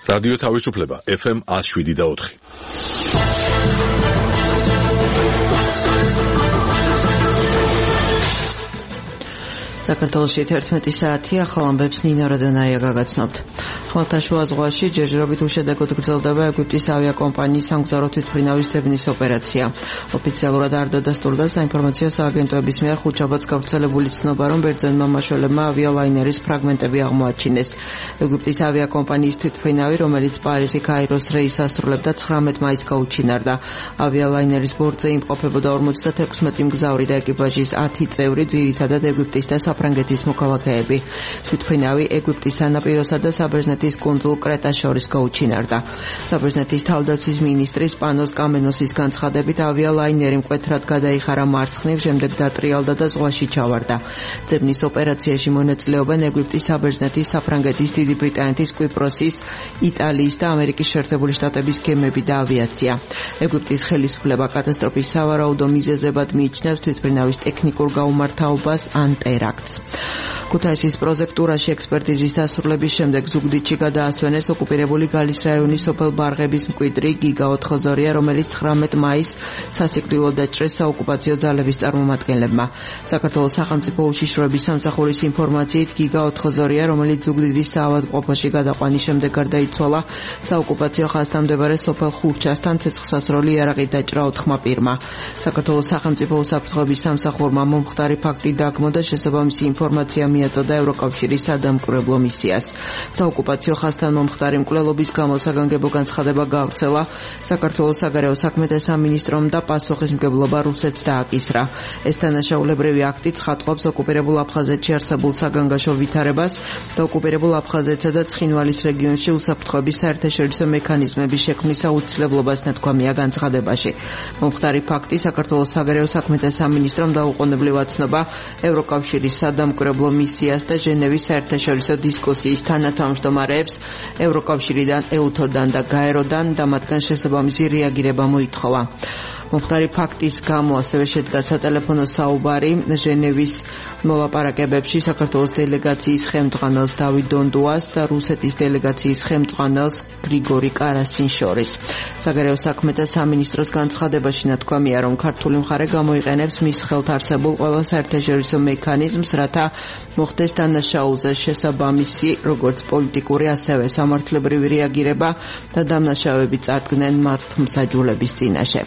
რადიო თავისუფლება FM 107.4. საქართველოში 11 საათი ახალ ამბებს ნინო როდონაია გაგაცნობთ. ხმელთაშუა ზღვაში ჯერჯერობით უშედეგოდ გრძელდება ეგვიპტის ავიაკომპანიის სამგზავრო თვითმფრინავის ძებნის ოპერაცია. ოფიციალურად არ დადასტურდა საინფორმაციო სააგენტოების მიერ ხუთშაბათს გავრცელებული ცნობა, რომ ბერძენმა მმართველებმა ავიალაინერის ფრაგმენტები აღმოაჩინეს. ეგვიპტის ავიაკომპანიის თვითმფრინავი, რომელიც პარიზი კაიროს რეისს ასრულებდა, 19 მაისს გაუჩინარდა. ავიალაინერის ბორტზე იმყოფებოდა 56 მგზავრი და ეკიპაჟის 10 წევრი, ძირითადად ეგვიპტის და საფრანგეთის მოქალაქეები. თვითმფრინავი ეგვიპტის სანაპიროსა და საბერძნეთის კუნძულ კრეტას შორის გაუჩინარდა. საბერძნეთის თავდაცვის მინისტრის პანოს კამენოსის განცხადებით, ავიალაინერი მკვეთრად გადაიხარა მარცხნივ, შემდეგ დატრიალდა და ზღვაში ჩავარდა. ძებნის ოპერაციაში მონაწილეობენ ეგვიპტის, საბერძნეთის, საფრანგეთის, დიდი ბრიტანეთის, კვიპროსის, იტალიის და ამერიკის შეერთებული შტატების გემები და ავიაცია. ეგვიპტის ხელისუფლება კატასტროფის სავარაუდო მიზეზებად მიიჩნევს თვითმფრინავის ტექნიკურ გაუმართავობას ან ტერაქტს. ქუთაისის პროზექტურაში ექსპერტიზის დასრულების შემდეგ ზუგდიდში გადაასვენეს ოკუპირებული გალის რაიონის სოფელ ბარღების მკვიდრი გიგა ოთხოზორია, რომელიც 19 მაისს სასიკვდილოდ დაჭრეს საოკუპაციო ძალების წარმომადგენლებმა. საქართველოს სახელმწიფო უშიშროების სამსახურის ინფორმაციით, გიგა ოთხოზორია, რომელიც ზუგდიდის საავადმყოფოში გადაყვანის შემდეგ გარდაიცვალა, საოკუპაციო ხაზთან მდებარე სოფელ ხურჩასთან ცეცხლსასროლი იარაღით დაჭრა 4 პირმა. საქართველოს სახელმწიფო უსაფრთხოების სამსახურმა მომხდარი ფაქტი დაგმო და შესაბამისი ინფორმაცია მიაწოდა ევროკავშირის სადამკვირვებლო მისიას. საოკუპაციო ხაზთან მომხდარი მკვლელობის გამო საგანგებო განცხადება გავრცელა, საქართველოს საგარეო საქმეთა სამინისტრომ და პასუხისმგებლობა რუსეთს დააკისრა. ეს თანაშაულებრივი აქტი ცხადყოფს ოკუპირებულ აფხაზეთში არსებულ საგანგაშო ვითარებას და ოკუპირებულ აფხაზეთსა და ცხინვალის რეგიონში უსაფრთხოების საერთაშორისო მექანიზმების შექმნის აუცილებლობას ნათქვამია განცხადებაში. მომხდარი ფაქტი საქართველოს საგარეო საქმეთა სამინისტრომ დაუყოვნებლივ აცნობა ევროკავშირის სადამკვირვებლო მისიას და ჟენევის საერთაშორისო დისკუსიის თანათავმჯდომარეებს ევროკავშირიდან, ეუთოდან და გაეროდან და მათგან შესაბამისი რეაგირება მოითხოვა. მომხდარი ფაქტის გამო ასევე შედგა სატელეფონო საუბარი ჟენევის მოლაპარაკებებში საქართველოს დელეგაციის ხელმძღვანელს დავით დონდუას და რუსეთის დელეგაციის ხელმძღვანელს გრიგორი კარასინს შორის. საგარეო საქმეთა სამინისტროს განცხადებაში ნათქვამია, რომ ქართული მხარე გამოიყენებს მის ხელთ არსებულ ყველა საერთაშორისო მექანიზმს, რათა მოხდეს დანაშაულზე შესაბამისი როგორც პოლიტიკური, ასევე სამართლებრივი რეაგირება და დამნაშავეები წარდგნენ მართლმსაჯულების წინაშე.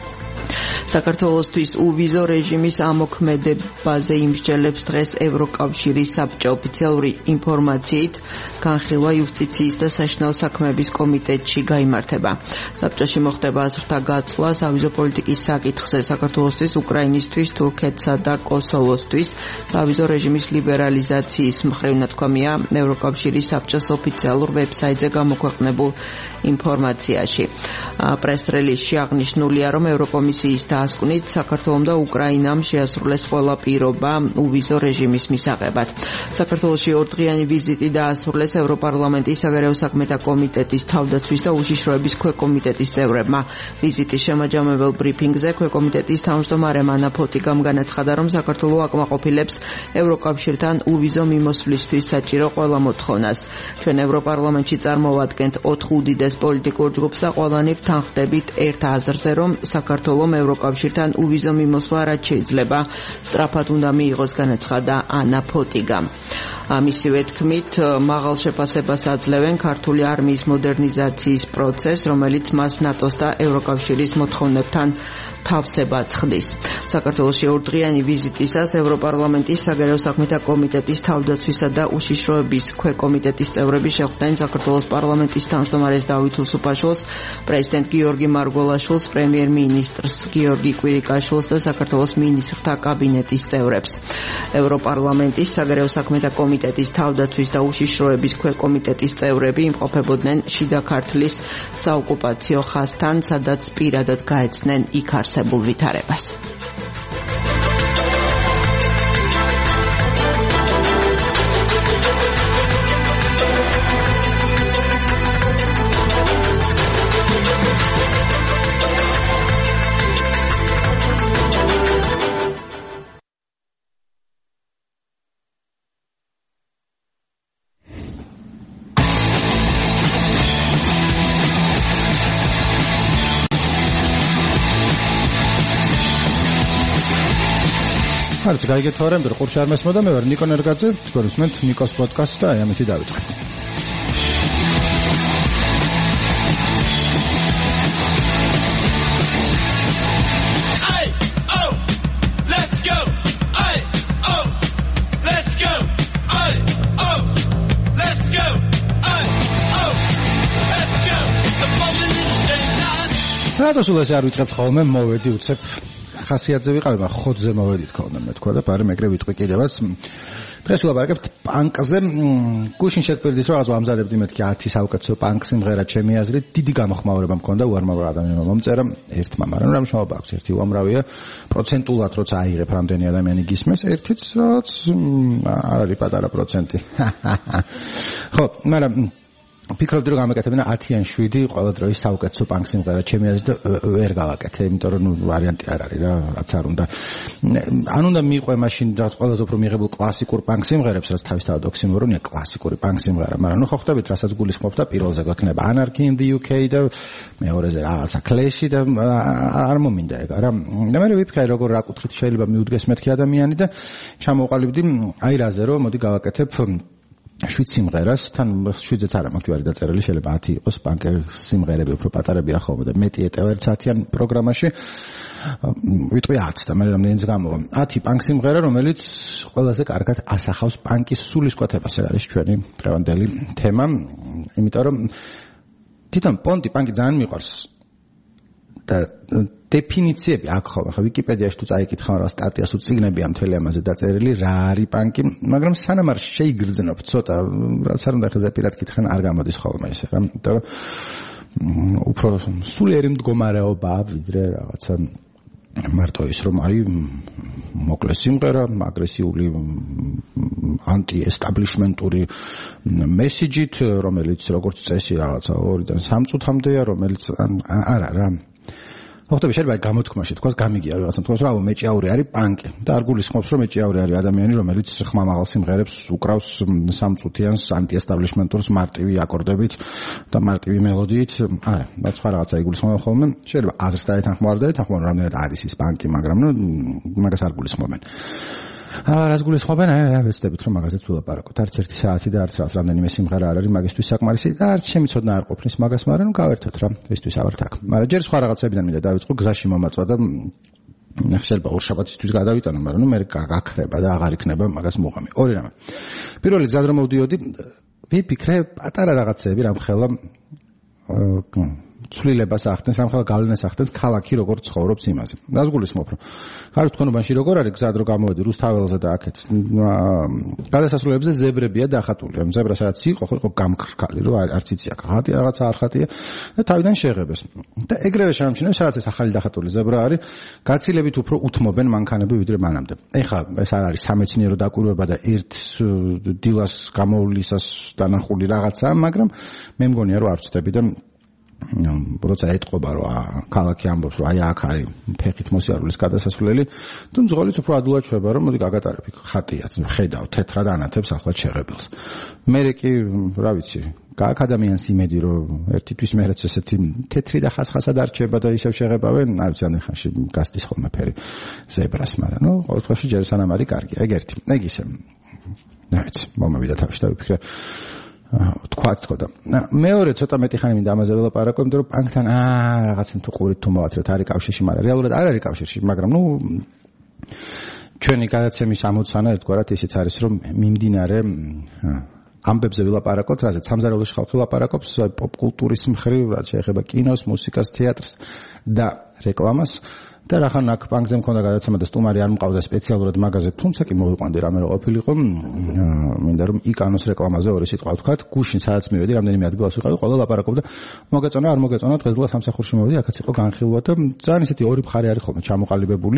საქართველოსთვის უვიზო რეჟიმის ამოქმედებაზე იმსჯელებს დღეს ევროკავშირის საბჭო. ოფიციალური ინფორმაციით, განხილვა იუსტიციის და საშინაო საქმეების კომიტეტში გაიმართება. საბჭოში მოხდება აზრთა გაცვლა სავიზო პოლიტიკის საკითხზე საქართველოსთვის, უკრაინისთვის, თურქეთსა და კოსოვოსთვის სავიზო რეჟიმის ლიბერალიზაციის მხრივ, ნათქვამია ევროკავშირის საბჭოს ოფიციალურ ვებსაიტზე გამოქვეყნებულ ინფორმაციაში. პრეს-რელიზში აღნიშნულია, რომ ევროკომისიის დასკვნით საქართველომ და უკრაინამ შეასრულეს ყველა პირობა უვიზო რეჟიმის მისაღებად. საქართველოში 2 დღიანი ვიზიტი დაასრულეს ევროპარლამენტის საგარეო საქმეთა კომიტეტის თავდაცვის და უშიშროების ქვეკომიტეტის წევრებმა. ვიზიტის შემაჯამებელ ბრიფინგზე ქვეკომიტეტის თავმჯდომარე მანა ფოტიგამ განაცხადა, რომ საქართველო აკმაყოფილებს ევროკავშირთან უვიზო მიმოსვლისთვის საჭირო ყველა მოთხოვნას. ჩვენ ევროპარლამენტში წარმოვადგენთ 4 უდიდეს პოლიტიკურ ჯგუფს და ყველანი ვთანხმდებით ერთ აზრზე, რომ საქართველომ ევროკავშირთან უვიზო მიმოსვლა რაც შეიძლება სწრაფად უნდა მიიღოს, განაცხადა ანა ფოტიგამ. მისივე თქმით, მაღალ შეფასებას აძლევენ ქართული არმიის მოდერნიზაციის პროცესს, რომელიც მას ნატოს და ევროკავშირის მოთხოვნებთან თავსებაც ხდის. საქართველოში 2 დღიანი ვიზიტისას ევროპარლამენტის საგარეო საქმეთა კომიტეტის თავდაცვისა და უშიშროების ქვეკომიტეტის წევრები შეხვდნენ საქართველოს პარლამენტის თავმჯდომარეს დავით უსუფაშვილს, პრეზიდენტ გიორგი მარგველაშვილს, პრემიერ-მინისტრს გიორგი კვირიკაშვილს და საქართველოს მინისტრთა კაბინეტის წევრებს. ევროპარლამენტის საგარეო საქმეთა კომიტეტის თავდაცვის და უშიშროების ქვეკომიტეტის წევრები იმყოფებოდნენ შიდა ქართლის საოკუპაციო ხაზთან, სადაც პირადად გაეცნენ იქ არსებულ ვითარებას. არც გაიგეთ რომ ყურში არ მესმოდა მე ვარ ნიკო ნერგაძე თქვენ უსმენთ ნიკოს პოდკასტს და აი ამით დავიწყებთ რატო ეს არ ვიწყებთ ხოლმე მოვედი უცებ ხასიათზე ვიყავი, მაგრამ ხოთზე მოვედი თქონდა მე თქვა და პარე მეგრე ვიტყვი კიდევაც. დღეს ვილაპარაკებთ პანკზე. გუშინ შეგპირდით რომ ამზადებდი მეთქი 10 საუკეთესო პანკ სიმღერა ჩემი აზრით. დიდი გამოხმაურება მქონდა უარმავრ ადამიანებმა მომწერა ერთმა, მაგრამ რა მნიშვნელობა აქვს ერთი უამრავია პროცენტულად როცა აიღებ რამდენი ადამიანი გისმენს, ერთიც რაც არ არის პატარა პროცენტი. ხო, მაგრამ ფიქრობდი რომ გამეკეთებინა 10-ან 7 ყველა დროის საუკეთესო პანკ სიმღერა ჩემი აზრით ვერ გავაკეთე, იმიტომ რომ ვარიანტი არ არის რა, რაც არ უნდა. ან უნდა მიყვე მაშინ რაც ყველაზე უფრო მიღებულ კლასიკურ პანკ სიმღერებს, რაც თავისთავად ოქსიმორონია კლასიკური პანკ სიმღერა, მაგრამ ნუ ხო ხვდებით რასაც გულისხმობთ და პირველზე გვექნება Anarchy in the UK და მეორეზე რაღაცა Clash და არ მომინდა ეგ არა. და მე ვიფიქრე როგორ რა კუთხით შეიძლება მიუდგეს მეთქი ადამიანი და ჩამოვყალიბდი აი რაზე რომ მოდი გავაკეთებ 7 სიმღერას, თან 7-ზეც არა მაქვს ჯვარი დაწერილი, შეიძლება 10 იყოს პანკ სიმღერები უფრო პატარებია ხოლმე და მეტი ეტევა 1 საათიან პროგრამაში. ვიტყვი 10 და მე რამდენიც გამოვა. 10 პანკ სიმღერა, რომელიც ყველაზე კარგად ასახავს პანკის სულისკვეთებას, ეს არის ჩვენი დღევანდელი თემა, იმიტომ რომ თვითონ პონტი პანკი ძალიან მიყვარს და დეფინიციები აქვს ხოლმე, ხო ვიკიპედიაში თუ წაიკითხავ რა სტატიას თუ წიგნებია მთელი ამაზე დაწერილი, რა არის პანკი, მაგრამ სანამ არ შეიგრძნობ ცოტა, რაც არ უნდა ხეზე პირად კითხენ არ გამოდის ხოლმე ესე რა, იმიტომ რომ უფრო სულიერი მდგომარეობა ვიდრე რაღაცა მარტო ის რომ აი მოკლე სიმღერა, აგრესიული ანტი-ესტაბლიშმენტური მესიჯით, რომელიც როგორც წესი რაღაცა 2-დან 3 წუთამდეა, რომელიც არა რა ხოთები შეიძლება გამოთქმაში თქვას გამიგია რაღაცა თქვას რა მეჭიაური არის პანკი და არ გულისხმობს რომ მეჭიაური არის ადამიანი რომელიც ხმამაღალ სიმღერებს უკრავს 3 წუთიანს ანტი-ესტაბლიშმენტურს მარტივი აკორდებით და მარტივი მელოდიით არა და სხვა რაღაცა იგულისხმობენ ხოლმე შეიძლება აზრს დაეთანხმოვან რამდენად არის ის პანკი მაგრამ ნუ მაგას არ გულისხმობენ რას გულისხმობენ ვეცდებით რომ მაგაზე ვილაპარაკოთ არც 1 საათი და არც რამდენიმე სიმღერა არ არის მაგისთვის საკმარისი და არც შემიცოდნა არ ყოფნის მაგას მაგრამ ნუ გავერთოთ რა ისთვის ავართ აქ მაგრამ ჯერ სხვა რაღაცებიდან მინდა დავიწყო გზაში მომაწვა და შეიძლება ორშაბათისთვის გადავიტანო მაგრამ ნუ მე გაქრება და აღარ იქნება მაგას მოღამი ორი რამე პირველი გზად რომ მოვდიოდი ვიფიქრე პატარა რაღაცეები რამხელა ცვლილებას ახდენს, ამხელა გავლენას ახდენს ქალაქი როგორ ცხოვრობს იმაზე. რას გულისხმობ რომ ხარ თქვენობაში როგორ არის გზად რომ გამოვედი რუსთაველზე და აქეთ. გადასასვლელებზე ზებრებია დახატული. ამ ზებრა სადაც იყო, ხო იყო გამქრქალი, რომ არც იცი აქ ხატი რაღაცა არ ხატია და თავიდან შეღებეს. და ეგრევე შემჩნევ, სადაც ეს ახალი დახატული ზებრა არის, გაცილებით უფრო უთმობენ მანქანები ვიდრე მანამდე. ეხლა ეს არ არის სამეცნიერო დაკვირვება და ერთ დილას გამოვლისას დანახული რაღაცაა, მაგრამ მე მგონია რომ არ ვწდები და როცა ეთყობა რომ ქალაქი ამბობს რომ აი აქ არის ფეხით მოსიარულის გადასასვლელი თუ მძღოლიც უფრო ადულად შვება რომ მოდი გაგატარებ ხატია ხედავ თეთრად ანათებს ახლა შეღებელს მე კი რა ვიცი გააკ ადამიანს იმედი რომ ერთთვის მეც ესეთი თეთრი და ხასხასად არჩება და ისევ შეღებავენ არ ვიცი ან ხანში გასდის ხოლმე ფერი ზებრას მაგრამ ნუ ყოველთვის ჯერ სანამ არის კარგი ეგ ერთი ეგ ისე რა ვიცი მომავიდა თავში და ვიფიქრე თქვათ და მეორე ცოტა მეტი ხანი მინდა ამაზე ველაპარაკო, იმიტომ რომ პანკთან რაღაცა თუ ყურით თუ მოვაცროთ არის კავშირში, მაგრამ რეალურად არ არის კავშირში, მაგრამ ნუ ჩვენი გადაცემის ამოცანა ერთგვარად ისიც არის, რომ მიმდინარე ამბებზე ვილაპარაკოთ, რაზეც სამზარეულოში ხალხი ვილაპარაკობს, პოპკულტურის მხრივ, რაც შეეხება კინოს, მუსიკას, თეატრს და რეკლამას. და რახან აქ პანკზე მქონდა გადაცემა და სტუმარი არ მყავდა სპეციალურად მაგაზე, თუმცა კი მოვიყვანდი რამე რო ყოფილიყო, მინდა რომ იკანოს რეკლამაზე ორი სიტყვა ვთქვათ, გუშინ სადაც მივედი, რამდენიმე ადგილას ვიყავი, ყველა ლაპარაკობდა, მოგეწონა, არ მოგეწონა, დღესდღეა სამსახურში მოვედი, აქაც იყო განხილვა და ძალიან ისეთი ორი მხარე არის ხოლმე ჩამოყალიბებული.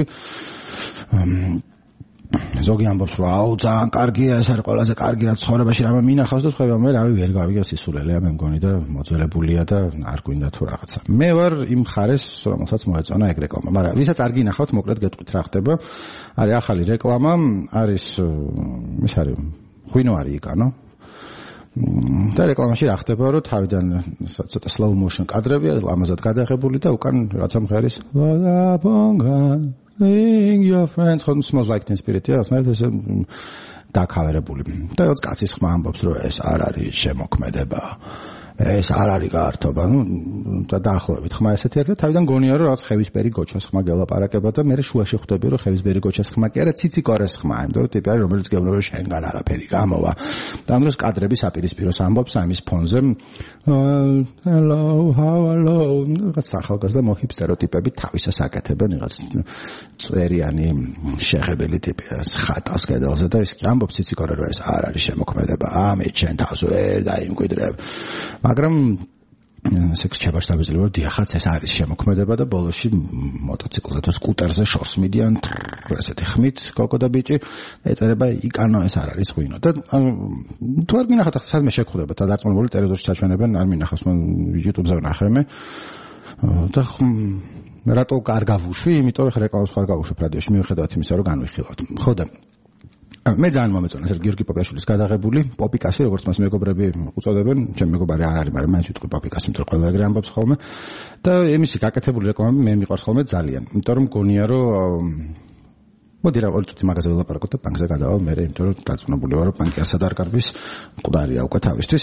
ზოგი ამბობს რომ აუ ძალიან კარგია ეს არის ყველაზე კარგი რაც ცხოვრებაში რამე მინახავს და თქვა მე რავი ვერ გავიგე სისულელეა მე მგონი და მოძველებულია და არ გვინდა თუ რაღაცა მე ვარ იმ ხარეს რომელსაც მოეწონა ეგ რეკლამა მაგრამ ვისაც არ გინახავთ მოკლედ გეტყვით რა ხდება არის ახალი რეკლამა არის ის არის ღვინო არის იკანო და რეკლამაში რა ხდება რომ თავიდან ცოტა slow motion კადრებია ამაზად გადაღებული და უკან რაცა მხერის ლაბონგან Ring your friends, ხომ smells like teen spirit-ია, ასნაირად ესე დაკავერებული. და რაც კაცის ხმა ამბობს, რომ ეს არ არის შემოქმედება. ეს არ არის გართობა, და დაახლოებით ხმა ესეთი არის და თავიდან გონია რომ რაღაც ხევისბერი გოჩას ხმა გელაპარაკება და მე შუაში ხვდები რომ ხევისბერი გოჩას ხმა კი არა ციციკორეს ხმა, იმიტომ რომ ტიპი არის რომელიც გეუბნება რომ შენგან არაფერი გამოვა. და ამ დროს კადრები საპირისპიროს ამბობს ამის ფონზე. Hello, how hello. რაღაც ახალგაზრდა მოჰიპსტერო ტიპები თავისას აკეთებენ რაღაც წვერიანი შეხებელი ტიპია ხატავს კედელზე და ის კი ამბობს ციციკორე რომ ეს არ არის შემოქმედება. ამით შენ თავს ვერ დაიმკვიდრებ. მაგრამ სექს ჩაბაშტაბეძლებ რომ დიახაც ეს არის შემოქმედება და ბოლოში მოტოციკლზე თუ სკუტერზე შორს მიდიან ესეთი ხმით კოკო და ბიჭი ეწერება იკანო ეს არ არის ღვინო და თუ არ მინახავთ ახლა სადმე შეგხვდებათ და დარწმუნებული ტელევიზორში ჩაჩვენებენ არ მინახავს მან YouTube-ზე ვნახე მე და რატო არ გავუშვი იმიტომ რომ რეკლამას ხარ გავუშვებ რადიოში მიუხედავად იმისა რომ განვიხილავთ ხო და მე ძალიან მომეწონა ეს გიორგი პოპიაშვილის გადაღებული პოპიკასი როგორც მას მეგობრები უწოდებენ ჩემი მეგობარი არ არის მაგრამ მაინც ვიტყვი პოპიკასი იმიტომ რომ ყველა ეგრე ამბობს ხოლმე და იმისი გაკეთებული რეკლამები მე მიყვარს ხოლმე ძალიან იმიტომ რომ გონია რომ მოდი რა ორი წუთი მაგაზე ველაპარაკოთ და ბანკზე გადავალ მე იმიტომ რომ დარწმუნებული ვარ რომ ბანკი ასად არ კარგვის მკვდარია უკვე თავისთვის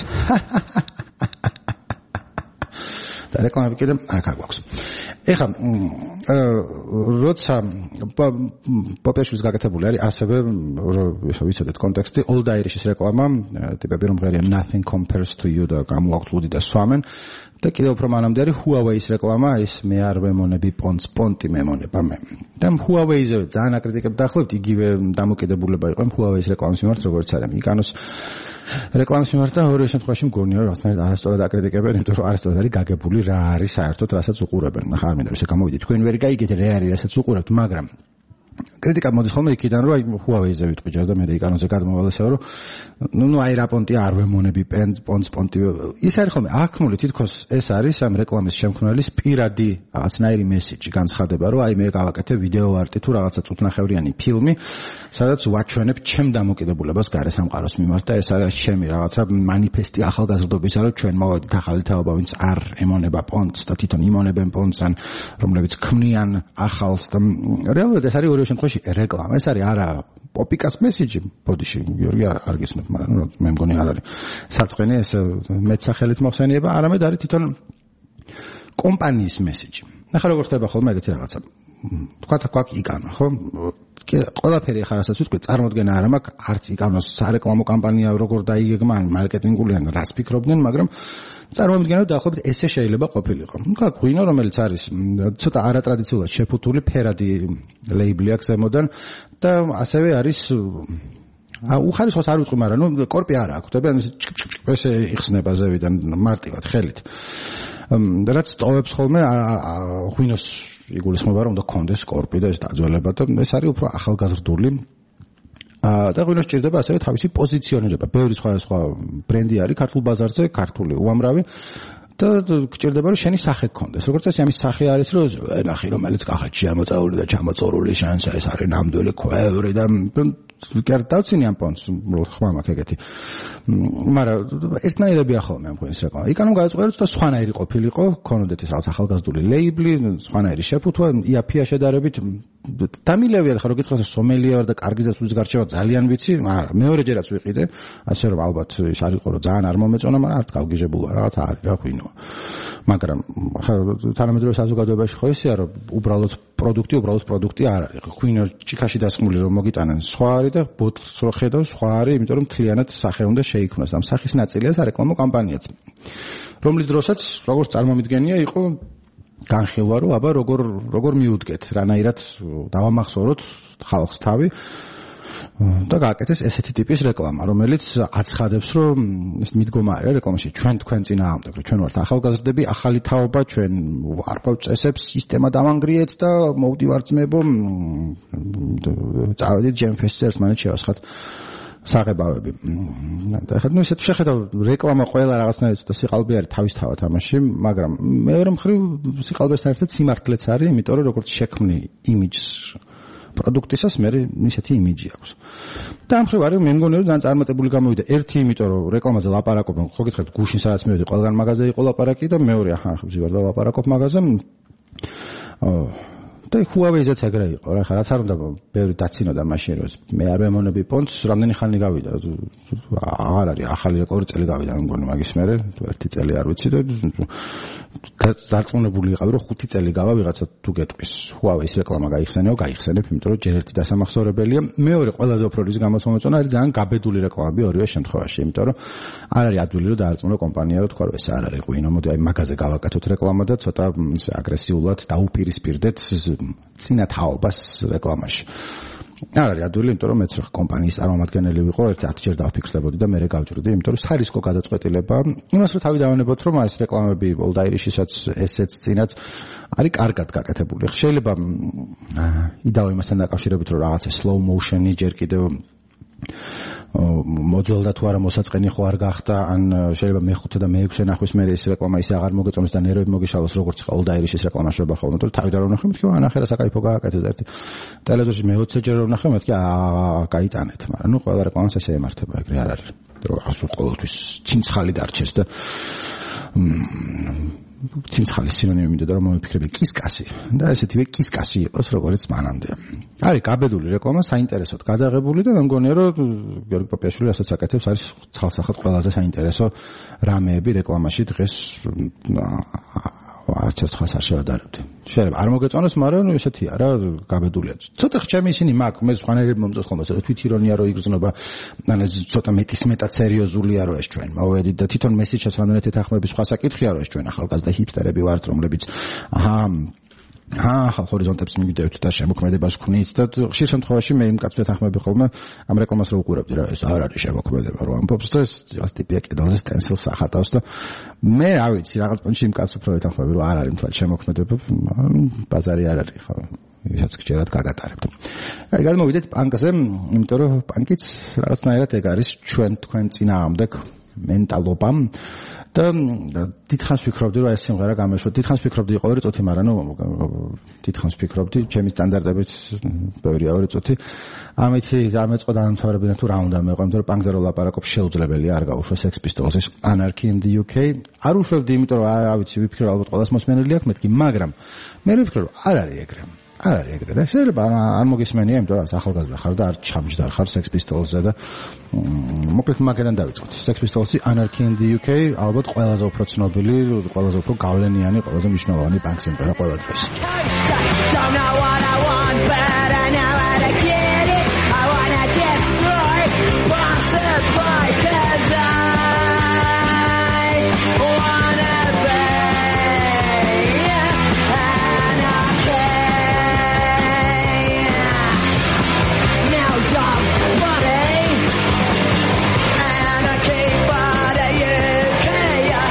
და რეკლამები კიდე აქ აგვაქვს. ეხლა როცა პოპიაშვილის გაკეთებული არის ასევე ვიცოდეთ კონტექსტი Old Irish-ის რეკლამა ტიპები რომ ღერია nothing compares to you და გამოაქვთ ლუდი და სვამენ და კიდევ უფრო მანამდე არის Huawei-ის რეკლამა ის მე არ ვემონები პონტი მემონება მე და Huawei-ზე ძალიან აკრიტიკებ დაახლოებით იგივე დამოკიდებულება იყო Huawei-ის რეკლამის მიმართ როგორც არის იკანოს რეკლამის მიმართ და ორივე შემთხვევაში მგონია რომ რაღაცნაირად არასწორად აკრიტიკებენ იმიტომ რომ არასწორად არის გაგებული რა არის საერთოდ რასაც უყურებენ ახლა არ მინდა რომ ესე გამოვიდეთ თქვენ ვერ გაიგეთ რა არის რასაც უყურებთ მაგრამ კრიტიკა მოდის ხოლმე იქიდან რომ აი Huawei-ზე ვიტყვი ჯერ და მე იკანოზე გადმოვალ ესეო რომ ნუ აი რა პონტი არ ვემონები პონტი ის არის ხოლმე აქმული თითქოს ეს არის ამ რეკლამის შემქმნელის პირადი რაღაცნაირი მესიჯი განცხადება რომ აი მე გავაკეთე ვიდეო არტი თუ რაღაცა წუთნახევრიანი ფილმი სადაც ვაჩვენებ ჩემ დამოკიდებულებას გარესამყაროს მიმართ და ეს არის ჩემი რაღაცა მანიფესტი ახალგაზრდობისა რომ ჩვენ მოვედით ახალი თაობა ვინც არ ემონება პონტს და თვითონ იმონებენ პონტს ან რომლებიც ქმნიან ახალს და რეალურად ეს არის ორივე შემთხვევაში რეკლამა ეს არის არა პოპიკას მესიჯი ბოდიში გიორგი არ გიცნობ მაგრამ მე მგონი არ არის საწყენი ეს მეცახელით მოხსენიება არამედ არის თვითონ კომპანიის მესიჯი ახლა როგორ ხდება ხოლმე ეგეთი რაღაცა თქვა გვაქვს იკანო ხო ყველაფერი ახლა რასაც ვიტყვი წარმოდგენა არ მაქვს არც იკანოს სარეკლამო კამპანია როგორ დაიგეგმა ან მარკეტინგული ან რას ფიქრობდნენ მაგრამ წარმოვიდგინე რომ დაახლოებით ესე შეიძლება ყოფილიყო გაქვს ღვინო რომელიც არის ცოტა არატრადიციულად შეფუთული ფერადი ლეიბლი აქვს ზემოდან და ასევე არის უხარისხოს არ ვიტყვი მაგრამ ნუ კორპი არ აქვს ხდება ესე იხსნება ზევიდან მარტივად ხელით რაც ტოვებს ხოლმე ღვინოს იგულისხმება რომ უნდა კონდეს კორპი და ეს დაძველება და ეს არის უფრო ახალგაზრდული და ღვინოს ჭირდება ასევე თავისი პოზიციონირება. ბევრი სხვა ბრენდი არის ქართულ ბაზარზე, ქართული უამრავი და გჭირდება რომ შენი სახე გქონდეს. როგორც წესი ამის სახე არის რომ ნახე რომელიც კახეთში ამოწეული და ჩამოწორული შანსა ეს არის ნამდვილი ქვევრი და კარტავცინი ამ პონს ხმა მაქვს ეგეთი. მაგრამ ერთნაირებია ხოლმე ამ ღვინის რეკლამა. იქანო გაიწყოთ და სხვანაირი ყოფილიყო, ქონოდეთ ეს რაღაც ახალგაზრდული ლეიბლი, სხვანაირი შეფუთვა, იაფია შედარებით დამილევია ხა რო გითხოს სომელია ვარ და კარგი ზეცულის გარჩევა ძალიან ვიცი, მაგრამ მეორეჯერაც ვიყიდე, ასე რომ ალბათ ის არ იყო რომ ძალიან არ მომეწონა, მაგრამ არც გავგიჟებულა რაღაც არის რა ღვინო. მაგრამ ხა თანამედროვე საზოგადოებაში ხო ისეა რომ უბრალოდ პროდუქტი არ არის. ღვინო ჭიქაში დასხმული რომ მოგიტანენ სხვა არის და ბოთლს რო ხედავ სხვა არის, იმიტომ რომ მთლიანად სახე უნდა შეიქმნას. ამ სახის ნაწილია სარეკლამო კამპანიაც. რომლის დროსაც როგორც წარმომიდგენია იყო განხილვა რომ აბა როგორ მიუდგეთ რანაირად დავამახსოვროთ ხალხს თავი და გააკეთეს ესეთი ტიპის რეკლამა რომელიც აცხადებს რომ ეს მიდგომა არის რეკლამაში ჩვენ თქვენ წინააღმდეგ რომ ჩვენ ვართ ახალგაზრდები ახალი თაობა ჩვენ ვარქვთ წესებს სისტემა დავანგრიეთ და მოვდივართ ძმებო წავედით ჯემფესზე ერთმანეთს შევასხათ საღებავები. და ხა ნუ ისეთ შეხედავ რეკლამა ყველა რაღაცნაირად და სიყალბე არის თავისთავად ამაში, მაგრამ მეორე მხრივ სიყალბესთან ერთად სიმართლეც არის, იმიტომ რომ როგორც შექმნი იმიჯს პროდუქტისას მე ისეთი იმიჯი აქვს. და ამ მხრივ არის მე მგონი რომ ძალიან წარმატებული გამოვიდა. ერთი იმიტომ რომ რეკლამაზე ლაპარაკობენ, ხო გითხარით გუშინ სადაც მივედი ყველგან მაღაზია იყო ლაპარაკი და მეორე ახლა ვზივარ და ლაპარაკობ მაღაზიაზე. და Huawei-ზეც ეგრე იყო რა, ხა რაც არ უნდა ბევრი დაცინოდა მაშინ რომ მე არ ვემონები პონტს, რამდენი ხანი გავიდა, აღარ არის ახალი ორი წელი გავიდა მგონი მაგის მერე, ერთი წელი არ ვიცი და დარწმუნებული იყავი რომ 5 წელი გავა ვიღაცა თუ გეტყვის Huawei-ის რეკლამა გაიხსენებო, იმიტომ რომ ჯერ ერთი დასამახსოვრებელია, მეორე ყველაზე უფრო რისკ გამოსმომეწონა არის ძალიან გაბედული რეკლამები ორივე შემთხვევაში, იმიტომ რომ არ არის ადვილი რომ დაარწმუნო კომპანია რომ თქვა რომ ეს არ არის ღვინო, მოდი აი მაგაზე გავაკეთოთ რეკლამა და ცოტა აგრესიულად დაუპირისპირდეთ წინა თაობას რეკლამაში. არ არის ადვილი, იმიტომ რომ მეც რა კომპანიის წარმომადგენელი ვიყო, ერთი 10 ჯერ დავფიქსდებოდი და მერე გავჭრდი, იმიტომ რომ სარისკო გადაწყვეტილება, იმას რომ თავი დავანებოთ, რომ ეს რეკლამები Old-Irishისაც ესეც წინაც არის კარგად გაკეთებული. შეიძლება იდაო იმასთან დაკავშირებით, რომ რაღაცა slow motion-ი ჯერ კიდევ მოძველდა თუ არა მოსაწყენი ხო არ გახდა, ან შეიძლება მე-5 და მე-6 ნახვის მერე ეს რეკლამა ისე აღარ მოგეწონოს და ნერვები მოგიშალოს, როგორც ხა Old-Irishის რეკლამა შეება ხოლმე, თუ თავი და რომ ნახე, მეთქი ანახე რა საკაიფო გააკეთე და ერთი ტელევიზორში მე-20 ჯერ რომ ნახე, მეთქი გაიტანეთ, მაგრამ ნუ ყველა რეკლამას ესე ემართება, ეგრე არ არის. რომ ასულ ყოველთვის ცინცხალი დარჩეს და ცინცხალის სინონიმი მინდოდა რომ მომიფიქრები კისკასი და ესეთივე კისკასი იყოს როგორც მანამდე. არის გაბედული რეკლამა, საინტერესოდ გადაღებული და მე მგონია რომ გიორგი პაპიაშვილი რასაც აკეთებს არის ცალსახად ყველაზე საინტერესო რამეები რეკლამაში დღეს არც ერთხელ არ შევადარებდი. შეიძლება არ მოგეწონოს, მაგრამ ესეთია რა, გაბედულია. ცოტა ხჩემი ისინი მაქვს, მე სხვანაირად მომწონს ხოლმე, ცოტა თვითირონია რომ იგრძნობა, ან ეს ცოტა მეტად სერიოზულია რომ ეს ჩვენ მოვედით და თვითონ მესიჯს რამდენად ეთანხმების სხვა საკითხია რომ ეს ჩვენ ახალგაზრდა ჰიპსტერები ვართ, რომლებიც ახალ ჰორიზონტებს მივიდევთ და შემოქმედებას ვქნით და ხშირ შემთხვევაში მე იმ კაცს ვეთანხმები ხოლმე ამ რეკლამას რო უყურებდი რა, ეს არ არის შემოქმედება რომ ამბობს და ეს ტიპია კიდალზე სტენსილს ახატავს და მე რა ვიცი რაღაც პონჩი იმ კაცს უფრო ვეთანხმები რომ არ არის მთლად შემოქმედება, ბაზარი არ არის ხო, ისაც გჯერათ გაგატარებთ. აი გადმოვიდეთ პანკზე, იმიტომ რომ პანკიც რაღაცნაირად ეგ არის თქვენ წინააღმდეგ მენტალობამ და დიდხანს ვფიქრობდი რომ ეს სიმღერა გამეშვა. დიდხანს ვფიქრობდი იყო 2 წუთი, მაგრამ ნუ დიდხანს ვფიქრობდი, ჩემი სტანდარტებით ბევრია 2 წუთი. ამით დამეწყო დამთავრებინა თუ რა უნდა მეყვა, იმიტომ რომ პანკზე რო ლაპარაკობ შეუძლებელია არ გაუშვა Sex Pistols-ის Anarchy in the UK. არ უშვებდი, იმიტომ რომ რა ვიცი, ვიფიქრე ალბათ ყველას მოსმენელი აქვს მეთქი, მაგრამ მე ვიფიქრე რომ არ არის ეგრე. არ არის ეგრე. შეიძლება არ მოგისმენია, იმიტომ რომ ახალგაზრდა ხარ და არ ჩამჯდარ ხარ Sex Pistols-ზე და მოკლედ მაგერან დავიწყოთ. Sex Pistols-ი Anarchy in the UK ალბათ ყველაზე უფრო ცნობილი, ყველაზე უფრო გავლენიანი, ყველაზე მნიშვნელოვანი პანკ სიმღერა ყველა დღეს.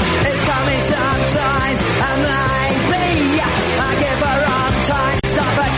Time, and maybe I give her wrong time. Stop it.